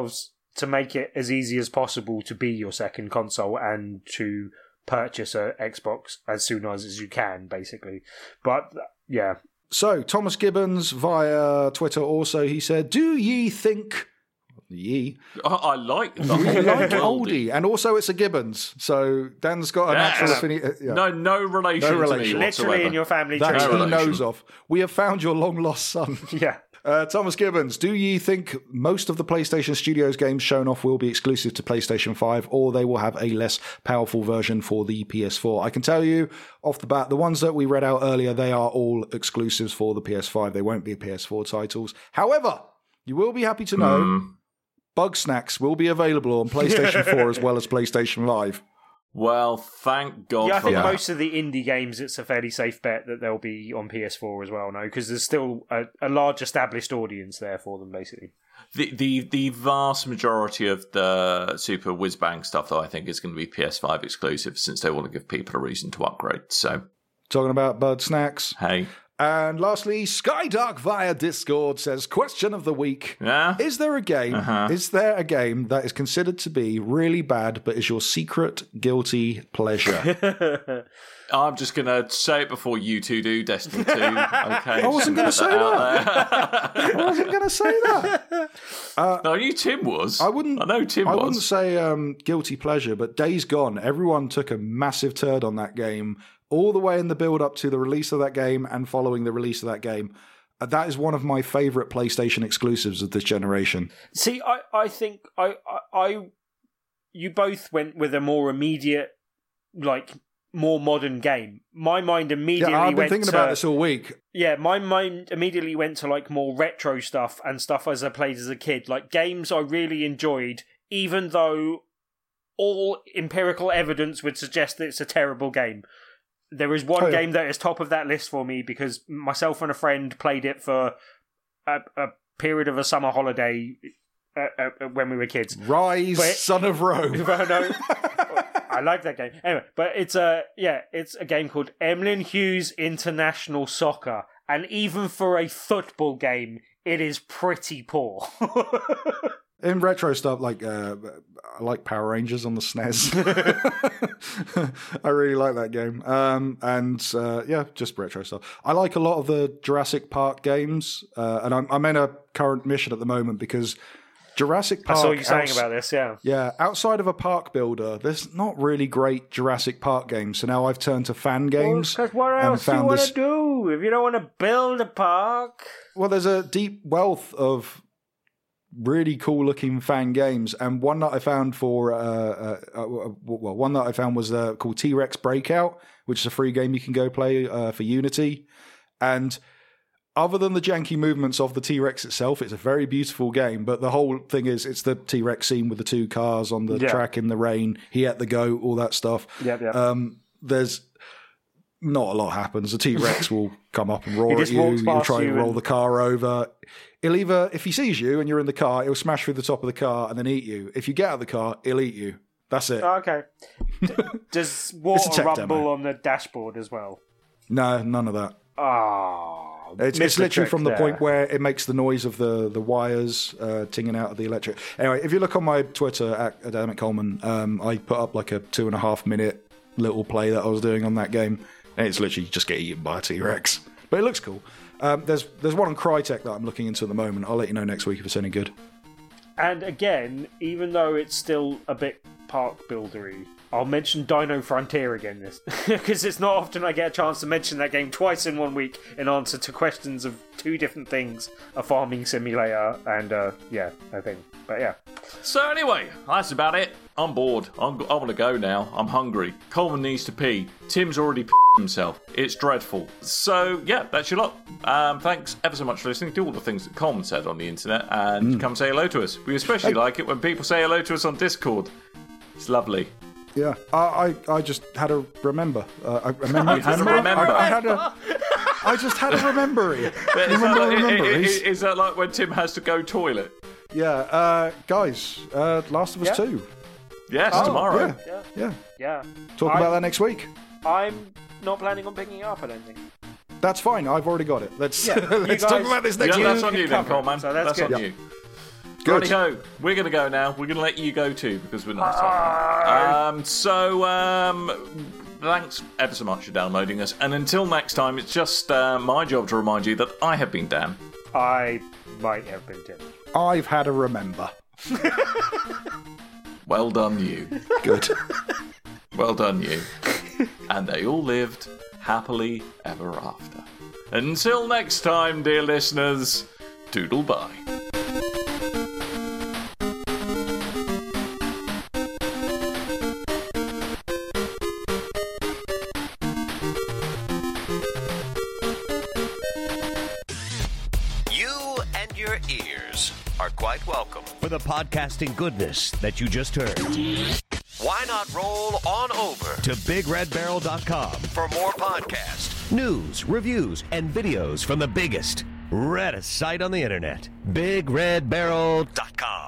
to make it as easy as possible to be your second console and to purchase a Xbox as soon as you can, basically. But yeah. So Thomas Gibbons via Twitter also, he said, "Do ye think?" Ye. I like We like oldie, and also it's a Gibbons, so Dan's got a natural affinity. No relation to me relation. whatsoever. Literally in your family tree. That No he knows of. We have found your long lost son. Yeah. Thomas Gibbons, do ye think most of the PlayStation Studios games shown off will be exclusive to PlayStation 5, or they will have a less powerful version for the PS4? I can tell you off the bat, the ones that we read out earlier, they are all exclusives for the PS5. They won't be PS4 titles. However, you will be happy to know Bugsnax will be available on PlayStation 4 as well as PlayStation 5. Well, thank God Yeah, I for think that. most of the indie games, it's a fairly safe bet that they'll be on PS4 as well, no? Because there's still a large established audience there for them, basically. The vast majority of the Super Whiz-Bang stuff, though, I think is going to be PS5 exclusive, since they want to give people a reason to upgrade. So, Talking about Bugsnax. hey. And lastly, Skydark via Discord says, question of the week. Yeah? Is there a game that is considered to be really bad but is your secret guilty pleasure? I'm just going to say it before you two do, Destiny 2. Okay, I wasn't going to say that. I wasn't going to say that. No, you Tim was. I know Tim I was. wouldn't say guilty pleasure, but Days Gone, everyone took a massive turd on that game all the way in the build up to the release of that game and following the release of that game. That is one of my favourite PlayStation exclusives of this generation. See, I think you both went with a more immediate, like, more modern game. My mind immediately I've been went thinking to, about this all week. Yeah, my mind immediately went to like more retro stuff and stuff as I played as a kid, like games I really enjoyed, even though all empirical evidence would suggest that it's a terrible game. There is one game that is top of that list for me because myself and a friend played it for a period of a summer holiday when we were kids. Rise, Son of Rome. No, I like that game. Anyway, but it's a game called Emlyn Hughes International Soccer, and even for a football game, it is pretty poor. In retro stuff, like I like Power Rangers on the SNES. I really like that game. Just retro stuff. I like a lot of the Jurassic Park games, and I'm in a current mission at the moment because Jurassic Park. I saw you saying about this, yeah. Yeah, outside of a park builder, there's not really great Jurassic Park games. So now I've turned to fan games. Because what else do you want to do if you don't want to build a park? Well, there's a deep wealth of really cool looking fan games, and one that I found was called T-Rex Breakout, which is a free game you can go play for Unity. And other than the janky movements of the T-Rex itself, it's a very beautiful game, but the whole thing is it's the T-Rex scene with the two cars on the track in the rain, he ate the goat, all that stuff. There's not a lot happens. The T-Rex will come up and roar at you. He'll try and roll the car over. He'll either, if he sees you and you're in the car, he'll smash through the top of the car and then eat you. If you get out of the car, he'll eat you. That's it. Okay. Does water rumble on the dashboard as well? No, none of that. Oh, it's literally from the point where it makes the noise of the wires tinging out of the electric. Anyway, if you look on my Twitter at Adamek Coleman, I put up like a 2.5 minute little play that I was doing on that game, and it's literally just get eaten by a T-Rex. But it looks cool. There's one on Crytek that I'm looking into at the moment. I'll let you know next week if it's any good. And again, even though it's still a bit park buildery, I'll mention Dino Frontier again this because it's not often I get a chance to mention that game twice in 1 week in answer to questions of two different things: a farming simulator and a thing. But yeah. So anyway, that's about it. I'm bored. I want to go now. I'm hungry. Coleman needs to pee. Tim's already himself. It's dreadful. So yeah, that's your lot. Thanks ever so much for listening to all the things that Coleman said on the internet, and come say hello to us. We especially like it when people say hello to us on Discord. It's lovely. Yeah, I just had to remember. I just had to remember it. Is that like when Tim has to go toilet? Yeah, guys, Last of Us 2. Yes, tomorrow. Yeah. Talk about that next week. I'm not planning on picking it up, I don't think. That's fine. I've already got it. Let's talk about this next week. That's on you then, Coleman. So that's on you. Good. Righty-ho, we're going to go now. We're going to let you go too, because we're not. Thanks ever so much for downloading us. And until next time, it's just my job to remind you that I have been Dan. I might have been Tim. I've had a remember. Well done, you. Good. Well done, you. And they all lived happily ever after. Until next time, dear listeners, doodle bye. Are quite welcome for the podcasting goodness that you just heard. Why not roll on over to BigRedBarrel.com for more podcasts, news, reviews, and videos from the biggest, reddest site on the internet, BigRedBarrel.com.